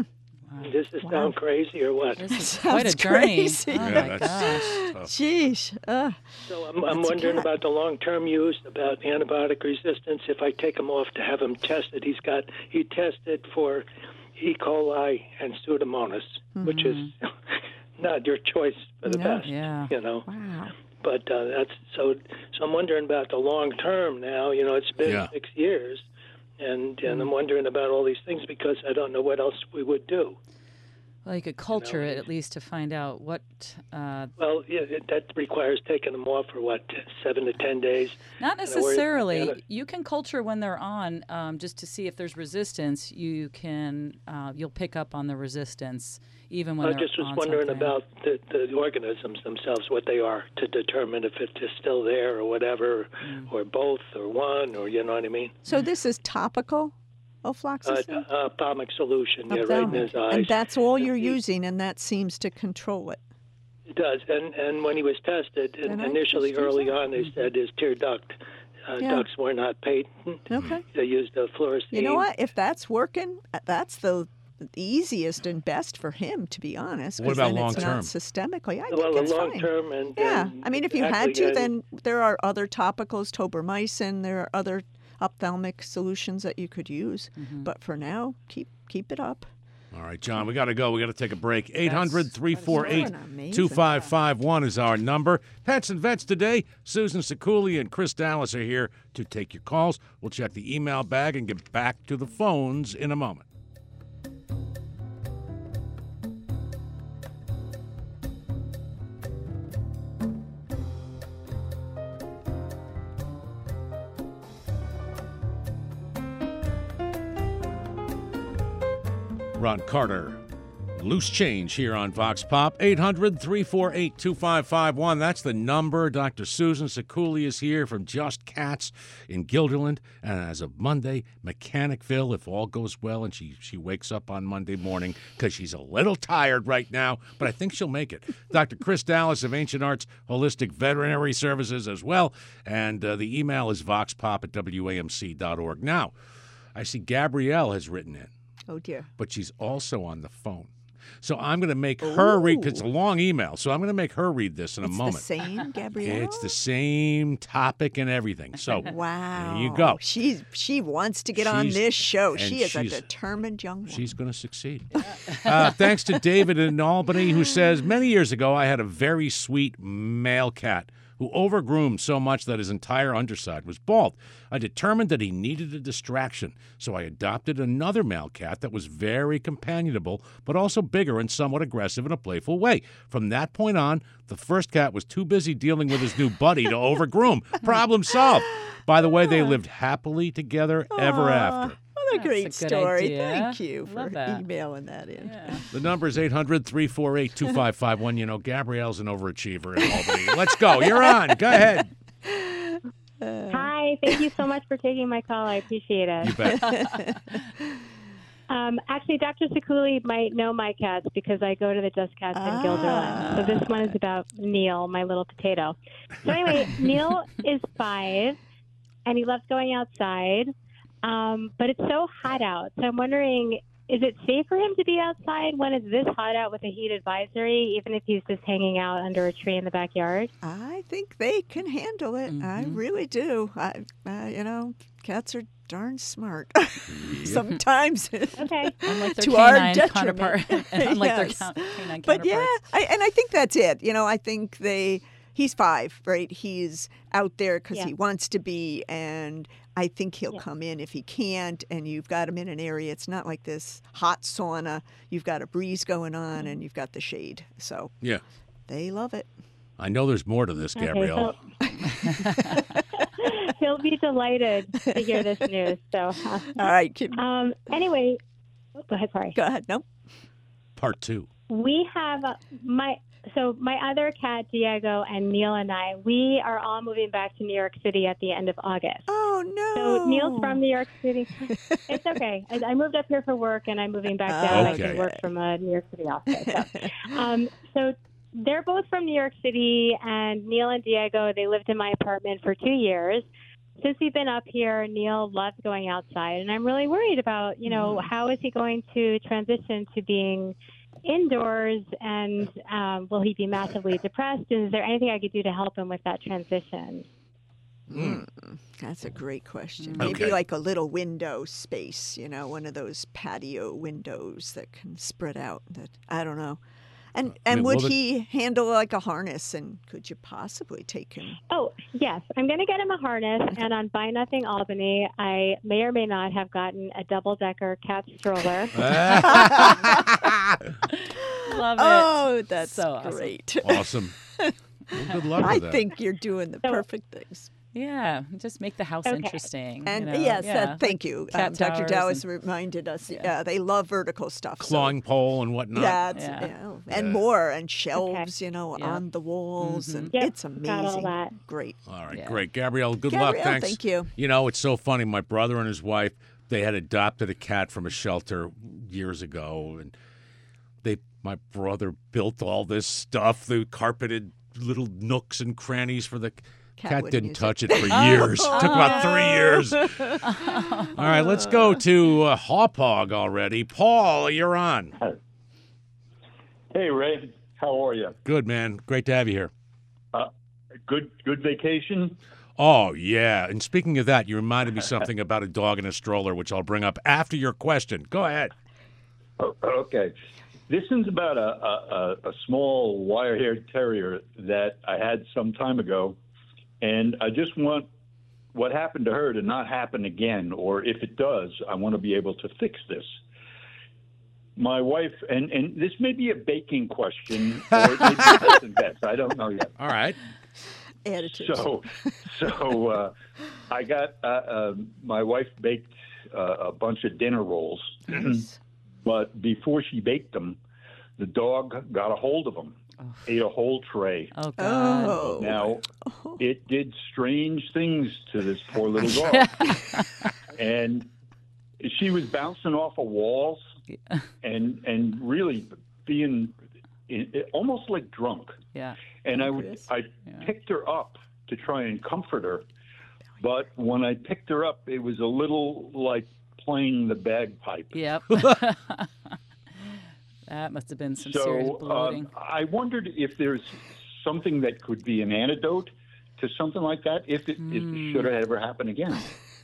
I: Does this sound crazy or what?
B: This is
C: Sounds
B: quite a journey.
C: crazy.
B: Oh
A: Yeah,
B: my
A: that's
B: gosh.
A: tough.
C: Jeez. Uh,
I: So I'm, I'm
C: That's a
I: wondering
C: cat.
I: about the long-term use, about antibiotic resistance. If I take him off to have him tested, he's got he tested for E. coli and Pseudomonas, which is not your choice for the
C: No.
I: best.
B: Yeah.
I: You know.
C: wow.
I: But uh, that's so. So I'm wondering about the long term now. You know, it's been
A: Yeah.
I: six years, and and I'm wondering about all these things because I don't know what else we would do.
B: Well, you could culture
I: know,
B: it at least to find out what. Uh,
I: Well, yeah, it, that requires taking them off for what seven to ten days.
B: not
I: know, where-
B: necessarily.
I: yeah.
B: You can culture when they're on, um, just to see if there's resistance. You can. Uh, you'll pick up on the resistance even when
I: I
B: they're
I: just was
B: on
I: wondering
B: something.
I: about the, the organisms themselves, what they are, to determine if it's just still there or whatever,
B: Mm.
I: or both, or one, or you know what I mean.
C: So this is topical
I: Uh,
C: ofloxacin?
I: uh, ophthalmic solution, yeah, right in
C: Ophthalmic.
I: his eyes.
C: And that's all you're
I: He-
C: using, and that seems to control it.
I: It does, and and when he was tested,
C: Then I
I: initially
C: just use
I: early
C: that.
I: on, they said his tear duct uh,
C: Yeah.
I: ducts were not patent.
C: Okay.
I: They used the fluorescein.
C: You know what? If that's working, uh, that's the the easiest and best for him, to be honest.
A: What
C: 'cause
A: about
C: then it's
A: long-term?
C: not systemically. I
I: Well,
C: think
I: the
C: it's
I: long
C: fine.
I: term and
C: Yeah,
I: and
C: I mean, if you had
I: exactly,
C: to,
I: and-
C: then there are other topicals, tobramycin. There are other ophthalmic solutions that you could use. But for now, keep keep it up.
A: All right, John, we got to go. We got to take a break. eight hundred, three four eight,
C: amazing
A: two five five one is our number. Pets and Vets today. Susan Sekuli and Chris Dallas are here to take your calls. We'll check the email bag and get back to the phones in a moment. Ron Carter. Loose change here on Vox Pop. eight hundred, three four eight, two five five one. That's the number. Doctor Susan Sekuli is here from Just Cats in Guilderland. And as of Monday, Mechanicville, if all goes well, and she, she wakes up on Monday morning because she's a little tired right now, but I think she'll make it. Doctor Chris Dallas of Ancient Arts Holistic Veterinary Services as well. And uh, the email is voxpop at W A M C dot org. Now, I see Gabrielle has written in,
C: Oh dear.
A: but she's also on the phone. So I'm going to make her read, because it's a
C: Ooh.
A: long email, so I'm going to make her read this in a
C: It's
A: moment.
C: the same, Gabrielle.
A: It's the same topic and everything. So
C: Wow.
A: there you go.
C: She she wants to get on
A: She's-
C: this show.
A: and
C: She is a
A: she's-
C: determined young woman.
A: She's going to succeed. Uh, thanks to David in Albany, who says, many years ago, I had a very sweet male cat who overgroomed so much that his entire underside was bald. I determined that he needed a distraction, so I adopted another male cat that was very companionable, but also bigger and somewhat aggressive in a playful way. From that point on, the first cat was too busy dealing with his new buddy to overgroom. Problem solved. By the way, they lived happily together ever after.
C: What a
B: That's
C: great
B: a good
C: story.
B: idea.
C: Thank you
B: Love
C: for
B: that.
C: emailing that in.
B: Yeah.
A: The number is eight hundred, three four eight, two five five one. You know, Gabrielle's an overachiever in Albany. Let's go. You're on. Go ahead.
J: Hi, thank you so much for taking my call. I appreciate
A: You
J: it.
A: bet.
J: Um, actually, Doctor Sekuli might know my cats because I go to the Just Cats in Guilderland. So this one is about Neil, my little potato. So anyway, Neil is five, and he loves going outside, um, but it's so hot out. So I'm wondering, is it safe for him to be outside when it's this hot out with a heat advisory, even if he's just hanging out under a tree in the backyard?
C: I think they can handle it. I really do. I, uh, you know, cats are darn smart. Sometimes
J: Okay.
B: Unlike their
C: to our
B: canine
C: detriment.
B: counterpart. Unlike
C: Yes.
B: their count, canine
C: But yeah,
B: counterparts.
C: I, and I think that's it. You know, I think they. He's five, right? He's out there because
J: Yeah.
C: he wants to be, and I think he'll
J: Yeah.
C: come in if he can't. And you've got him in an area. It's not like this hot sauna. You've got a breeze going on, and you've got the shade. So
A: Yeah.
C: they love it.
A: I know there's more to this,
J: Okay,
A: Gabrielle.
J: so- He'll be delighted to hear this news. So, uh,
C: All right, keep,
J: um, anyway, oh, go ahead. Sorry.
C: go ahead. No.
A: Part two.
J: We have uh, my so my other cat Diego and Neil and I. We are all moving back to New York City at the end of August.
C: Oh no.
J: So Neil's from New York City. It's okay. I, I moved up here for work, and I'm moving back down. I
A: Okay.
J: can work from a New York City office. So, um, so they're both from New York City, and Neil and Diego, they lived in my apartment for two years. since we've been up here, Neil loves going outside, and I'm really worried about, you know, how is he going to transition to being indoors, and um, will he be massively depressed? And is there anything I could do to help him with that transition?
C: Mm, that's a great question. Maybe
A: Okay.
C: like a little window space, you know, one of those patio windows that can spread out. That I don't know. And
A: I
C: and
A: mean,
C: would
A: will it-
C: he handle like a harness? And could you possibly take him?
J: Oh, yes. I'm going to get him a harness, and on Buy Nothing Albany, I may or may not have gotten a double-decker cat stroller.
B: Love it.
C: Oh, that's
B: So awesome.
C: great.
A: Awesome. Well, good luck
C: I
A: with that.
C: think you're doing the
J: So-
C: perfect things.
B: Yeah, just make the house
J: Okay.
B: interesting.
C: And
B: you know?
C: yes,
B: yeah.
C: uh, thank you.
B: cat
C: Um, Doctor
B: towers
C: Dowis
B: and-
C: reminded us. Yeah. they love vertical stuff. so-
A: Clawing pole and whatnot.
C: Yeah, it's,
B: Yeah.
C: you know, and
A: Yeah.
C: more, and shelves, you know,
B: Yeah.
C: on the walls, and
J: Yep,
C: it's
J: got all
C: amazing.
J: that.
C: Great.
A: All right,
B: Yeah.
A: great. Gabrielle, good luck.
C: Gabrielle,
A: Thanks.
C: thank you.
A: You know, it's so funny. My brother and his wife, they had adopted a cat from a shelter years ago, and they, my brother built all this stuff, the carpeted little nooks and crannies for the
C: Cat
A: cat.
C: wouldn't
A: Didn't
C: use
A: touch
C: it.
A: it, for years. Took about three years. All right, let's go to uh, Hawpog already. Paul, you're on.
K: Hey, Ray. How are you?
A: Good, man. Great to have you here.
K: Uh, good good vacation?
A: Oh, yeah. And speaking of that, you reminded me something about a dog in a stroller, which I'll bring up after your question. Go ahead.
K: Oh, okay. This is about a, a, a small wire-haired terrier that I had some time ago, and I just want what happened to her to not happen again, or if it does, I want to be able to fix this. My wife, and, and this may be a baking question, or it may be Pets and Vets. I don't know yet.
A: All right.
C: Attitude.
K: So, so uh, I got uh, uh, my wife baked uh, a bunch of dinner rolls, but before she baked them, the dog got a hold of them, ate a whole tray.
B: Oh, God.
C: Oh.
K: Now, it did strange things to this poor little dog, and she was bouncing off of walls and and really being in, almost like drunk.
B: Yeah.
K: And I would, I picked her up to try and comfort her, but when I picked her up, it was a little like playing the bagpipe.
B: Yep. That must have been some serious
K: So
B: bloating.
K: um, I wondered if there's something that could be an antidote to something like that, if it, if it should ever happen again.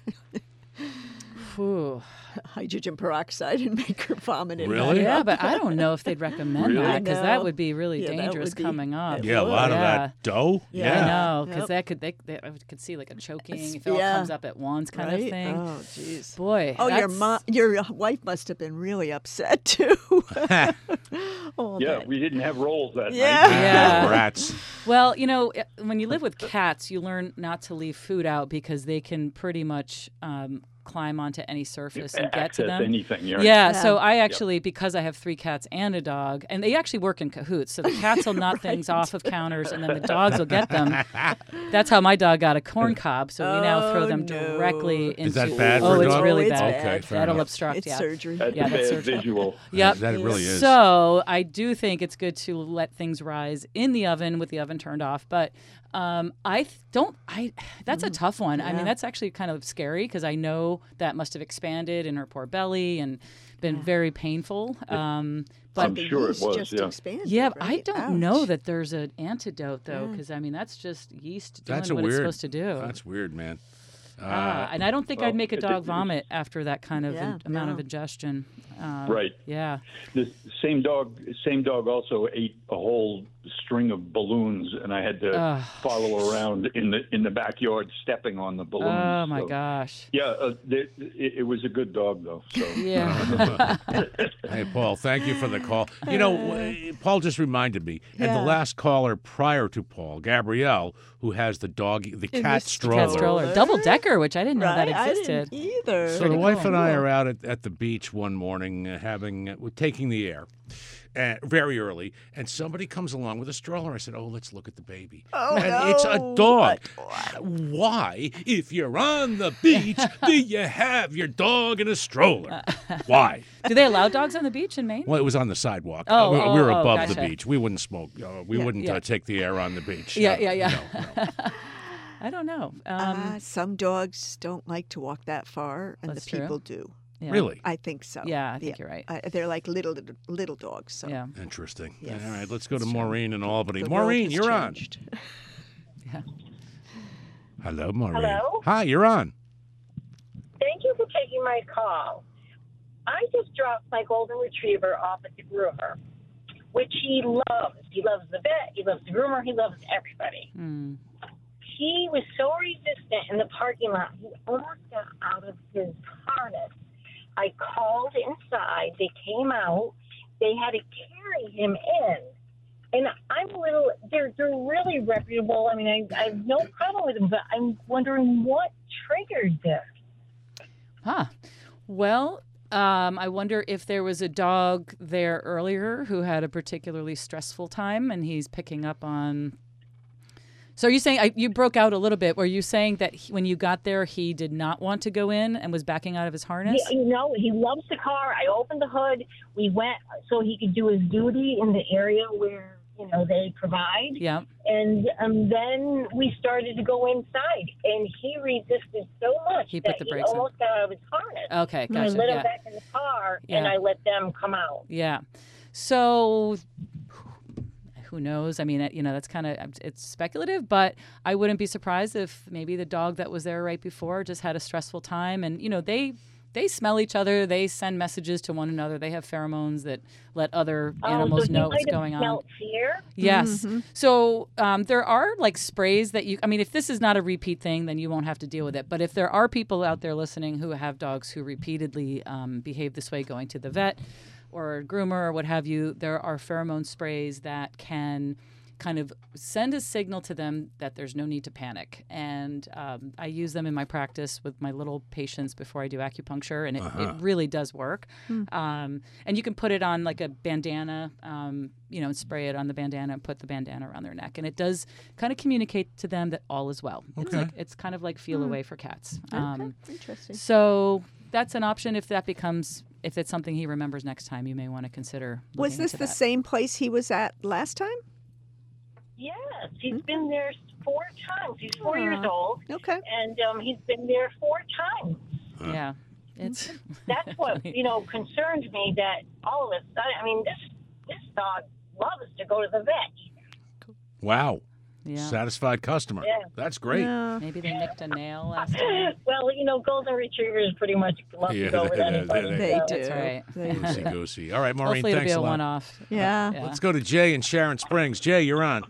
B: Whew.
C: Hydrogen peroxide and make her vomit it
A: Really?
C: back
B: Yeah,
C: up.
B: but I don't know if they'd recommend
A: Really?
B: that because that
C: No.
B: would be really
C: Yeah, that
B: dangerous
C: would be-
B: coming up.
A: Yeah, a lot of
B: Yeah.
A: that dough.
C: Yeah.
B: I
A: Yeah.
B: know, because
C: Yep.
B: that could they, they I could see like a choking if it all
C: Yeah.
B: comes up at once kind
C: Right?
B: of thing.
C: Oh, jeez.
B: Boy.
C: Oh, your
B: that's-
C: mom, your wife must have been really upset too. oh,
K: Yeah,
C: that-
K: we didn't have rolls that
C: Yeah.
K: night.
B: Yeah.
A: Rats.
B: Well, you know, i- when you live with cats, you learn not to leave food out because they can pretty much um, climb onto any surface and get to
K: Access
B: them.
K: anything. You're
B: Yeah,
C: Yeah.
B: so I actually, because I have three cats and a dog, and they actually work in cahoots. So the cats will knock things off of counters, and then the dogs will get them. That's how my dog got a corn cob. So we now throw
C: Oh,
B: them
C: no.
B: directly into.
A: Is that bad
B: oh,
A: for a
B: it's
A: dog?
B: really
C: Oh, it's
B: bad.
C: bad.
A: fair
B: That'll
A: enough.
B: obstruct.
C: It's
B: yeah.
C: surgery.
K: That's
B: Yeah,
K: a
B: that's
K: bad
B: surgery.
K: visual.
B: Yep.
A: That it really is.
B: So I do think it's good to let things rise in the oven with the oven turned off. But um, I th- don't. I that's a tough one. I mean,
C: Yeah.
B: that's actually kind of scary because I know that must have expanded in her poor belly and been very painful. Um, but
K: I'm
C: the
K: sure it
C: yeast
K: was,
C: just
K: yeah.
C: expanded,
B: yeah, but I
C: right?
B: don't know
C: Ouch.
B: that there's an antidote though,
C: Yeah.
B: because I mean that's just yeast doing
A: That's a
B: what
A: weird.
B: it's supposed to do.
A: That's weird, man.
B: Ah,
A: Uh,
B: and I don't think
K: well,
B: I'd make a
K: it-
B: dog
K: it-
B: vomit after that kind of
C: Yeah,
B: in- amount of
C: no.
B: ingestion. Um,
K: Right.
B: Yeah.
K: The same dog, same dog also ate a whole string of balloons, and I had to
B: Ugh.
K: follow around in the in the backyard, stepping on the balloons.
B: Oh my
K: So,
B: gosh.
K: Yeah, uh, it, it, it was a good dog though. So
B: Yeah.
A: Hey, Paul, thank you for the call. You know, w- Paul just reminded me, and
C: Yeah.
A: the last caller prior to Paul, Gabrielle, who has the dog, the
C: In
A: cat
C: the
A: stroller.
B: Cat stroller, double decker, which I didn't know
C: Right?
B: that
C: I
B: existed.
C: didn't either.
A: So the
B: Pretty
A: wife
B: cool.
A: and I are out at, at the beach one morning, uh, having uh, taking the air, uh, very early, and somebody comes along with a stroller. I said, "Oh, let's look at the baby."
C: Oh,
A: and it's a
C: no.
A: dog. Why, if you're on the beach, do you have your dog in a stroller? Why?
B: Do they allow dogs on the beach in Maine?
A: Well, it was on the sidewalk.
B: Oh,
A: Uh, we,
B: oh,
A: we were
B: oh,
A: above the
B: gotcha.
A: beach. We wouldn't smoke. Uh, we
C: Yeah,
A: wouldn't
B: yeah.
A: Uh, take the air on the beach.
B: Yeah,
A: No,
B: yeah, yeah.
A: no, no.
B: I don't know. Um,
C: uh, some dogs don't like to walk that far, and
B: That's
C: the
B: true.
C: people do.
B: Yeah.
A: Really?
C: I think so.
B: Yeah, I think you're right.
C: Uh, they're like little little, little dogs. So.
B: Yeah.
A: Interesting.
C: Yes.
A: All right, let's go to
C: That's true.
A: Maureen in Albany.
C: The world
A: Maureen,
C: has
A: you're
C: changed.
A: on. yeah. Hello, Maureen.
L: Hello?
A: Hi, you're on.
L: Thank you for taking my call. I just dropped my golden retriever off at the groomer, which he loves. He loves the vet, he loves the groomer, he loves everybody.
B: Mm.
L: He was so resistant in the parking lot, he almost got out of his harness. I called inside, they came out, they had to carry him in. And I'm a little, they're, they're really reputable. I mean, I, I have no problem with them, but I'm wondering what triggered this.
B: Huh. Well, um, I wonder if there was a dog there earlier who had a particularly stressful time and he's picking up on. So are you saying, I, you broke out a little bit. Were you saying that he, when you got there, he did not want to go in and was backing out of his harness?
L: He, you know, he loves the car. I opened the hood. We went so he could do his duty in the area where, you know, they provide.
B: Yeah.
L: And um, then we started to go inside, and he resisted so much
B: He put
L: that
B: the
L: he
B: brakes on.
L: almost got out of his harness.
B: Okay,
L: And I
B: gotcha,
L: let
B: yeah.
L: him back in the car,
B: Yeah.
L: and I let them come out.
B: Yeah. So who knows? I mean, it- you know, that's kind of, it's speculative, but I wouldn't be surprised if maybe the dog that was there right before just had a stressful time. And, you know, they they smell each other. They send messages to one another. They have pheromones that let other animals
L: oh, so
B: know
L: he
B: what's
L: might have
B: going on.
L: smelled fear?
B: Yes. So um, there are like sprays that you, I mean, if this is not a repeat thing, then you won't have to deal with it. But if there are people out there listening who have dogs who repeatedly um, behave this way going to the vet or a groomer or what have you, there are pheromone sprays that can kind of send a signal to them that there's no need to panic. And um, I use them in my practice with my little patients before I do acupuncture, and it,
M: Uh-huh.
B: it really does work.
M: Hmm.
B: Um, and you can put it on like a bandana, um, you know, and spray it on the bandana and put the bandana around their neck. And it does kind of communicate to them that all is well. It's,
C: Okay.
B: like, it's kind of like feel
C: Hmm.
B: away for cats.
C: Okay, interesting.
B: So that's an option if that becomes, if it's something he remembers next time, you may want to consider
C: Was
B: looking
C: this
B: into
C: the
B: that.
C: same place he was at last time?
L: Yes, he's been there four times. He's four
C: Ah,
L: years old.
C: Okay.
L: And um, he's been there four times.
B: Yeah. It's
L: That's what, you know, concerns me, that all of a sudden, I mean, this this dog loves to go to the vet.
A: Wow.
B: Yeah.
A: Satisfied customer.
L: Yeah.
A: That's great.
B: Maybe they nicked a nail last time.
L: Well, you know, golden retrievers pretty much love
A: Yeah,
L: to go with
A: they-
L: anybody.
A: they-
L: so-
B: That's right.
A: Goosey, goosey. All right, Maureen,
B: Hopefully it'll
A: thanks
B: be a
A: a lot.
B: one-off.
C: Yeah.
B: Yeah.
A: Let's go to Jay in Sharon Springs. Jay, you're on.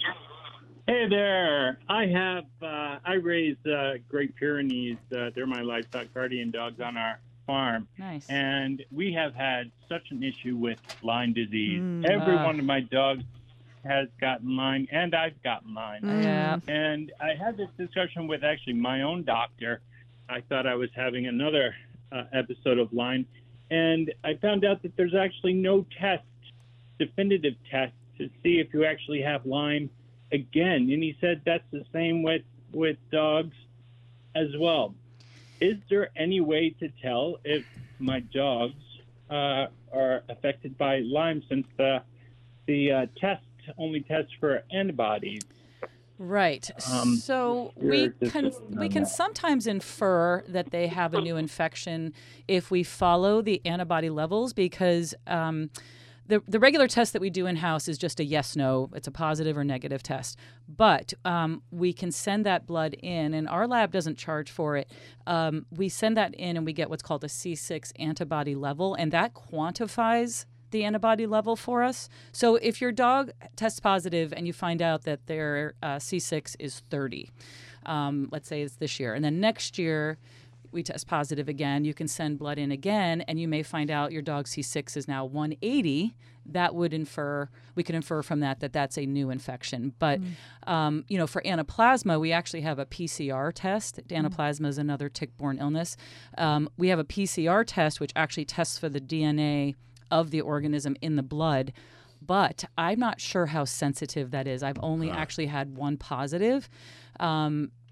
N: Hey there. I have, uh, I raise uh, Great Pyrenees. Uh, they're my livestock guardian dogs on our farm.
B: Nice.
N: And we have had such an issue with Lyme disease.
B: Mm.
N: Every
B: Ah.
N: one of my dogs has gotten Lyme, and I've gotten Lyme.
B: Mm. Yeah.
N: And I had this discussion with actually my own doctor. I thought I was having another uh, episode of Lyme. And I found out that there's actually no test, definitive test, to see if you actually have Lyme again. And he said that's the same with, with dogs as well. Is there any way to tell if my dogs uh, are affected by Lyme, since the, the uh, test only tests for antibodies?
B: Right.
N: Um,
B: so
N: your
B: we can
N: decision
B: we
N: on
B: can
N: that.
B: sometimes infer that they have a new infection if we follow the antibody levels, because um, the the regular test that we do in house is just a yes no. It's a positive or negative test. But um, we can send that blood in, and our lab doesn't charge for it. Um, we send that in, and we get what's called a C six antibody level, and that quantifies the antibody level for us. So if your dog tests positive and you find out that their uh, C six is thirty, um, let's say it's this year, and then next year we test positive again, you can send blood in again, and you may find out your dog's C six is now one eighty. That would infer, we could infer from that that that's a new infection. But, um, you know, for anaplasma, we actually have a P C R test. Anaplasma is another tick-borne illness. Um, we have a P C R test, which actually tests for the D N A of the organism in the blood, but I'm not sure how sensitive that is. I've only actually had one positive. Um,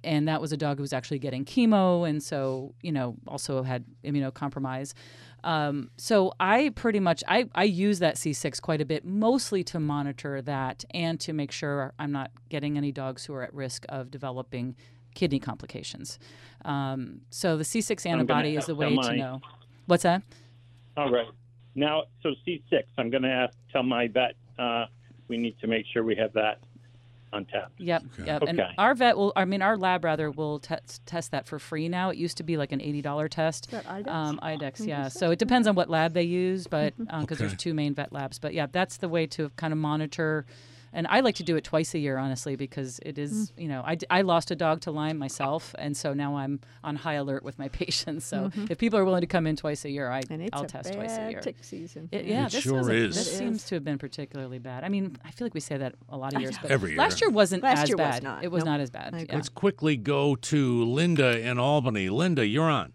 B: and that was a dog who was actually getting chemo, and so you know also had immunocompromise. Um, so I pretty much I, I use that C six quite a bit, mostly to monitor that and to make sure I'm not getting any dogs who are at risk of developing kidney complications. Um, so the C six antibody is the way
N: my,
B: to know. What's that?
N: All right. Now, so C six, I'm going to ask tell my vet uh, we need to make sure we have that on tap.
B: Yep,
N: Okay.
B: yep.
N: Okay.
B: And our vet will, I mean, our lab rather will test test that for free now. It used to be like an eighty dollars test.
C: Is that IDEXX?
B: Um, IDEXX,
C: Can you
B: yeah.
C: use that?
B: So it depends on what lab they use, but because
C: Mhm.
B: there's
A: Okay.
B: two main vet labs. But yeah, that's the way to kind of monitor. And I like to do it twice a year, honestly, because it is,
C: Mm.
B: you know, I, d- I lost a dog to Lyme myself, and so now I'm on high alert with my patients. So
C: Mhm.
B: if people are willing to come in twice a year, I,
C: And it's
B: I'll
C: a
B: test twice a
C: bad
B: year.
C: tick season.
B: It,
C: Yeah.
B: yeah,
A: It
B: this
A: sure
B: was a-
A: is.
B: This
A: It
B: seems to have been particularly bad. I mean, I feel like we say that a lot of
C: I
B: years,
C: know.
B: but
A: Every
B: last
A: year.
B: year wasn't
C: Last
B: as
C: year was
B: bad.
C: not.
B: It was
C: Nope.
B: not as bad.
C: I
B: Yeah.
C: agree.
A: Let's quickly go to Linda in Albany. Linda, you're on.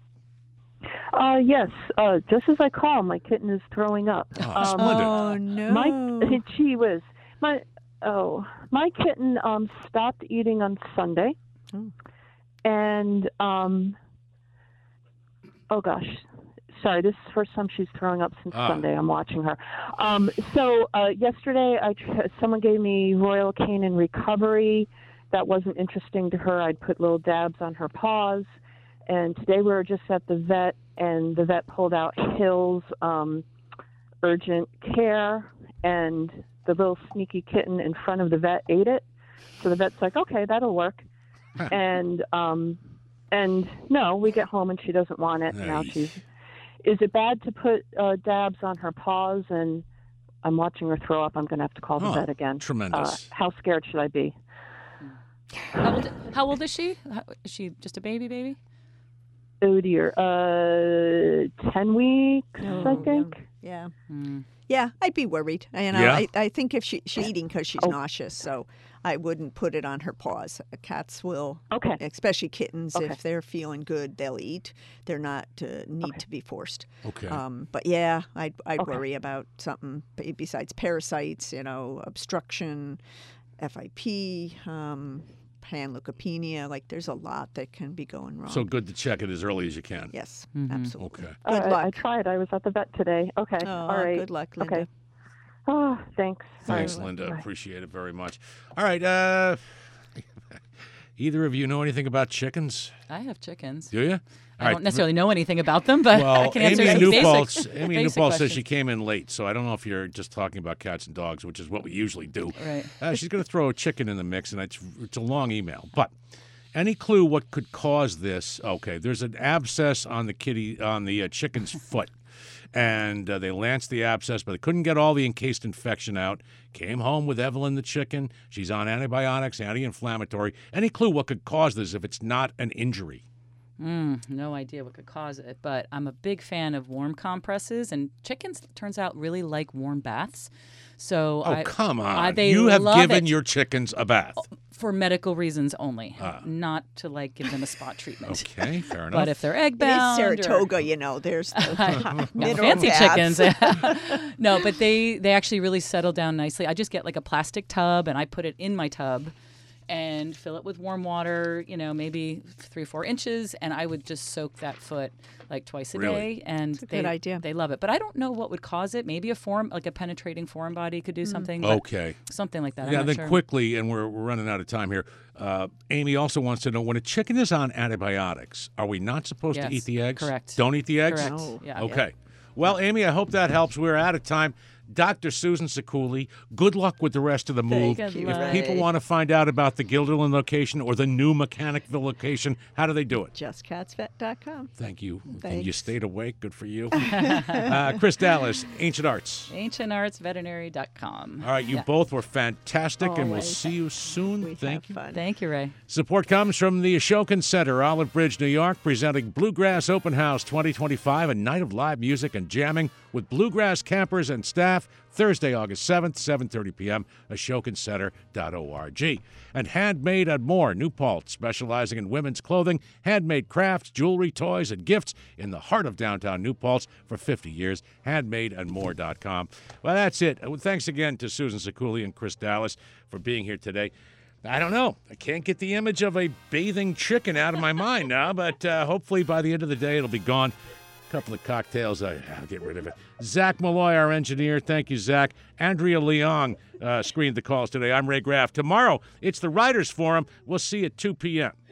M: Uh, yes. Uh, just as I call, my kitten is throwing up.
A: Oh, splendid.
C: Oh no!
M: My gee whiz, my oh my kitten um stopped eating on Sunday,
C: Oh.
M: and um oh gosh, sorry, this is the first time she's throwing up since
A: Ah.
M: Sunday. I'm watching her. Um, so uh, yesterday, I tr- someone gave me Royal Canin Recovery. That wasn't interesting to her. I'd put little dabs on her paws. And today we were just at the vet, and the vet pulled out Hill's um, Urgent Care, and the little sneaky kitten in front of the vet ate it. So the vet's like, okay, that'll work. and um, and no, we get home and she doesn't want it. Now
A: Nice.
M: she's. Is it bad to put uh, dabs on her paws? And I'm watching her throw up. I'm going to have to call the
A: Oh,
M: vet again.
A: tremendous.
M: Uh, how scared should I be?
B: How old, how old is she? How, is she just a baby baby?
M: Oh dear, uh, ten weeks, I
C: Oh,
M: think.
C: Yeah.
B: Mm.
C: Yeah, I'd be worried. You know,
A: Yeah?
C: I, I think if she, she's eating because she's
M: Oh.
C: nauseous, so I wouldn't put it on her paws. Cats will,
M: Okay.
C: especially kittens,
M: Okay.
C: if they're feeling good, they'll eat. They're not uh, need to be forced.
A: Okay.
C: Um, but yeah, I'd, I'd
M: Okay.
C: worry about something b- besides parasites, you know, obstruction, F I P, um, panleukopenia. Like there's a lot that can be going wrong.
A: So good to check it as early as you can.
C: Yes,
B: Mhm.
C: absolutely.
A: Okay.
M: Uh,
C: Good
M: I-
C: luck.
M: I tried. I was at the vet today. Okay.
C: Oh,
M: All right.
C: good luck, Linda.
M: Okay. Oh, thanks.
A: Thanks,
M: All right.
A: Linda.
M: Bye.
A: Appreciate it very much. All right. Uh, either of you know anything about chickens?
B: I have chickens.
A: Do you?
B: I don't necessarily know anything about them, but
A: Well,
B: I can answer
A: Amy
B: some
A: Newpalt's,
B: basic,
A: Amy
B: basic
A: Newpalt says
B: questions.
A: she came in late, so I don't know if you're just talking about cats and dogs, which is what we usually do.
B: Right.
A: Uh, she's going to throw a chicken in the mix, and it's, it's a long email. But any clue what could cause this? Okay, there's an abscess on the kitty on the uh, chicken's foot, and uh, they lanced the abscess, but they couldn't get all the encased infection out. Came home with Evelyn the chicken. She's on antibiotics, anti-inflammatory. Any clue what could cause this if it's not an injury?
B: Mm, no idea what could cause it, but I'm a big fan of warm compresses, and chickens turns out really like warm baths. So
A: Oh,
B: I,
A: come on.
B: I, they
A: you have
B: love
A: given
B: it
A: your chickens a bath.
B: for medical reasons only,
A: Ah.
B: not to like give them a spot treatment.
A: Okay, fair enough.
B: But if they're egg
C: It is
B: bound,
C: Saratoga, you know. There's the
B: Yeah,
C: mineral
B: fancy
C: baths.
B: chickens. No, but they they actually really settle down nicely. I just get like a plastic tub and I put it in my tub and fill it with warm water, you know, maybe three or four inches, and I would just soak that foot like twice a
A: Really?
B: day, and
C: That's a
B: they
C: good idea.
B: they love it. But I don't know what would cause it. Maybe a foreign, like a penetrating foreign body, could do something. but
A: Okay.
B: something like that. I'm
A: Yeah,
B: not
A: then
B: sure.
A: quickly, and we're, we're running out of time here. Uh, Amy also wants to know, when a chicken is on antibiotics, are we not supposed to
B: Yes,
A: eat the eggs?
B: correct.
A: Don't eat the eggs?
B: Correct.
C: No.
B: Yeah.
A: Okay. Well, Amy, I hope that helps. We're out of time. Doctor Susan Sekuli, good luck with the rest of the move.
B: Thank you,
A: If
B: Ray.
A: people want to find out about the Guilderland location or the new Mechanicville location, how do they do it?
C: just cats vet dot com.
A: Thank you. And you
C: Thanks.
A: stayed awake. Good for you. uh, Chris Dallas, Ancient Arts.
B: ancient arts veterinary dot com.
A: All right, you
B: Yeah.
A: both were fantastic, and we'll
C: Always.
A: see you soon.
C: We
A: Thank
C: have
A: you.
C: fun.
B: Thank you, Ray.
A: Support comes from the Ashokan Center, Olive Bridge, New York, presenting Bluegrass Open House twenty twenty-five, a night of live music and jamming with bluegrass campers and staff, Thursday, August seventh, seven thirty p.m., ashokan center dot org. And Handmade and More, New Paltz, specializing in women's clothing, handmade crafts, jewelry, toys, and gifts in the heart of downtown New Paltz for fifty years, handmade and more dot com. Well, that's it. Uh, Thanks again to Susan Sekuli and Chris Dallas for being here today. I don't know. I can't get the image of a bathing chicken out of my mind now, but uh, hopefully by the end of the day it'll be gone. A couple of cocktails, I, I'll get rid of it. Zach Malloy, our engineer. Thank you, Zach. Andrea Leong uh, screened the calls today. I'm Ray Graff. Tomorrow, it's the Writers Forum. We'll see you at two p.m.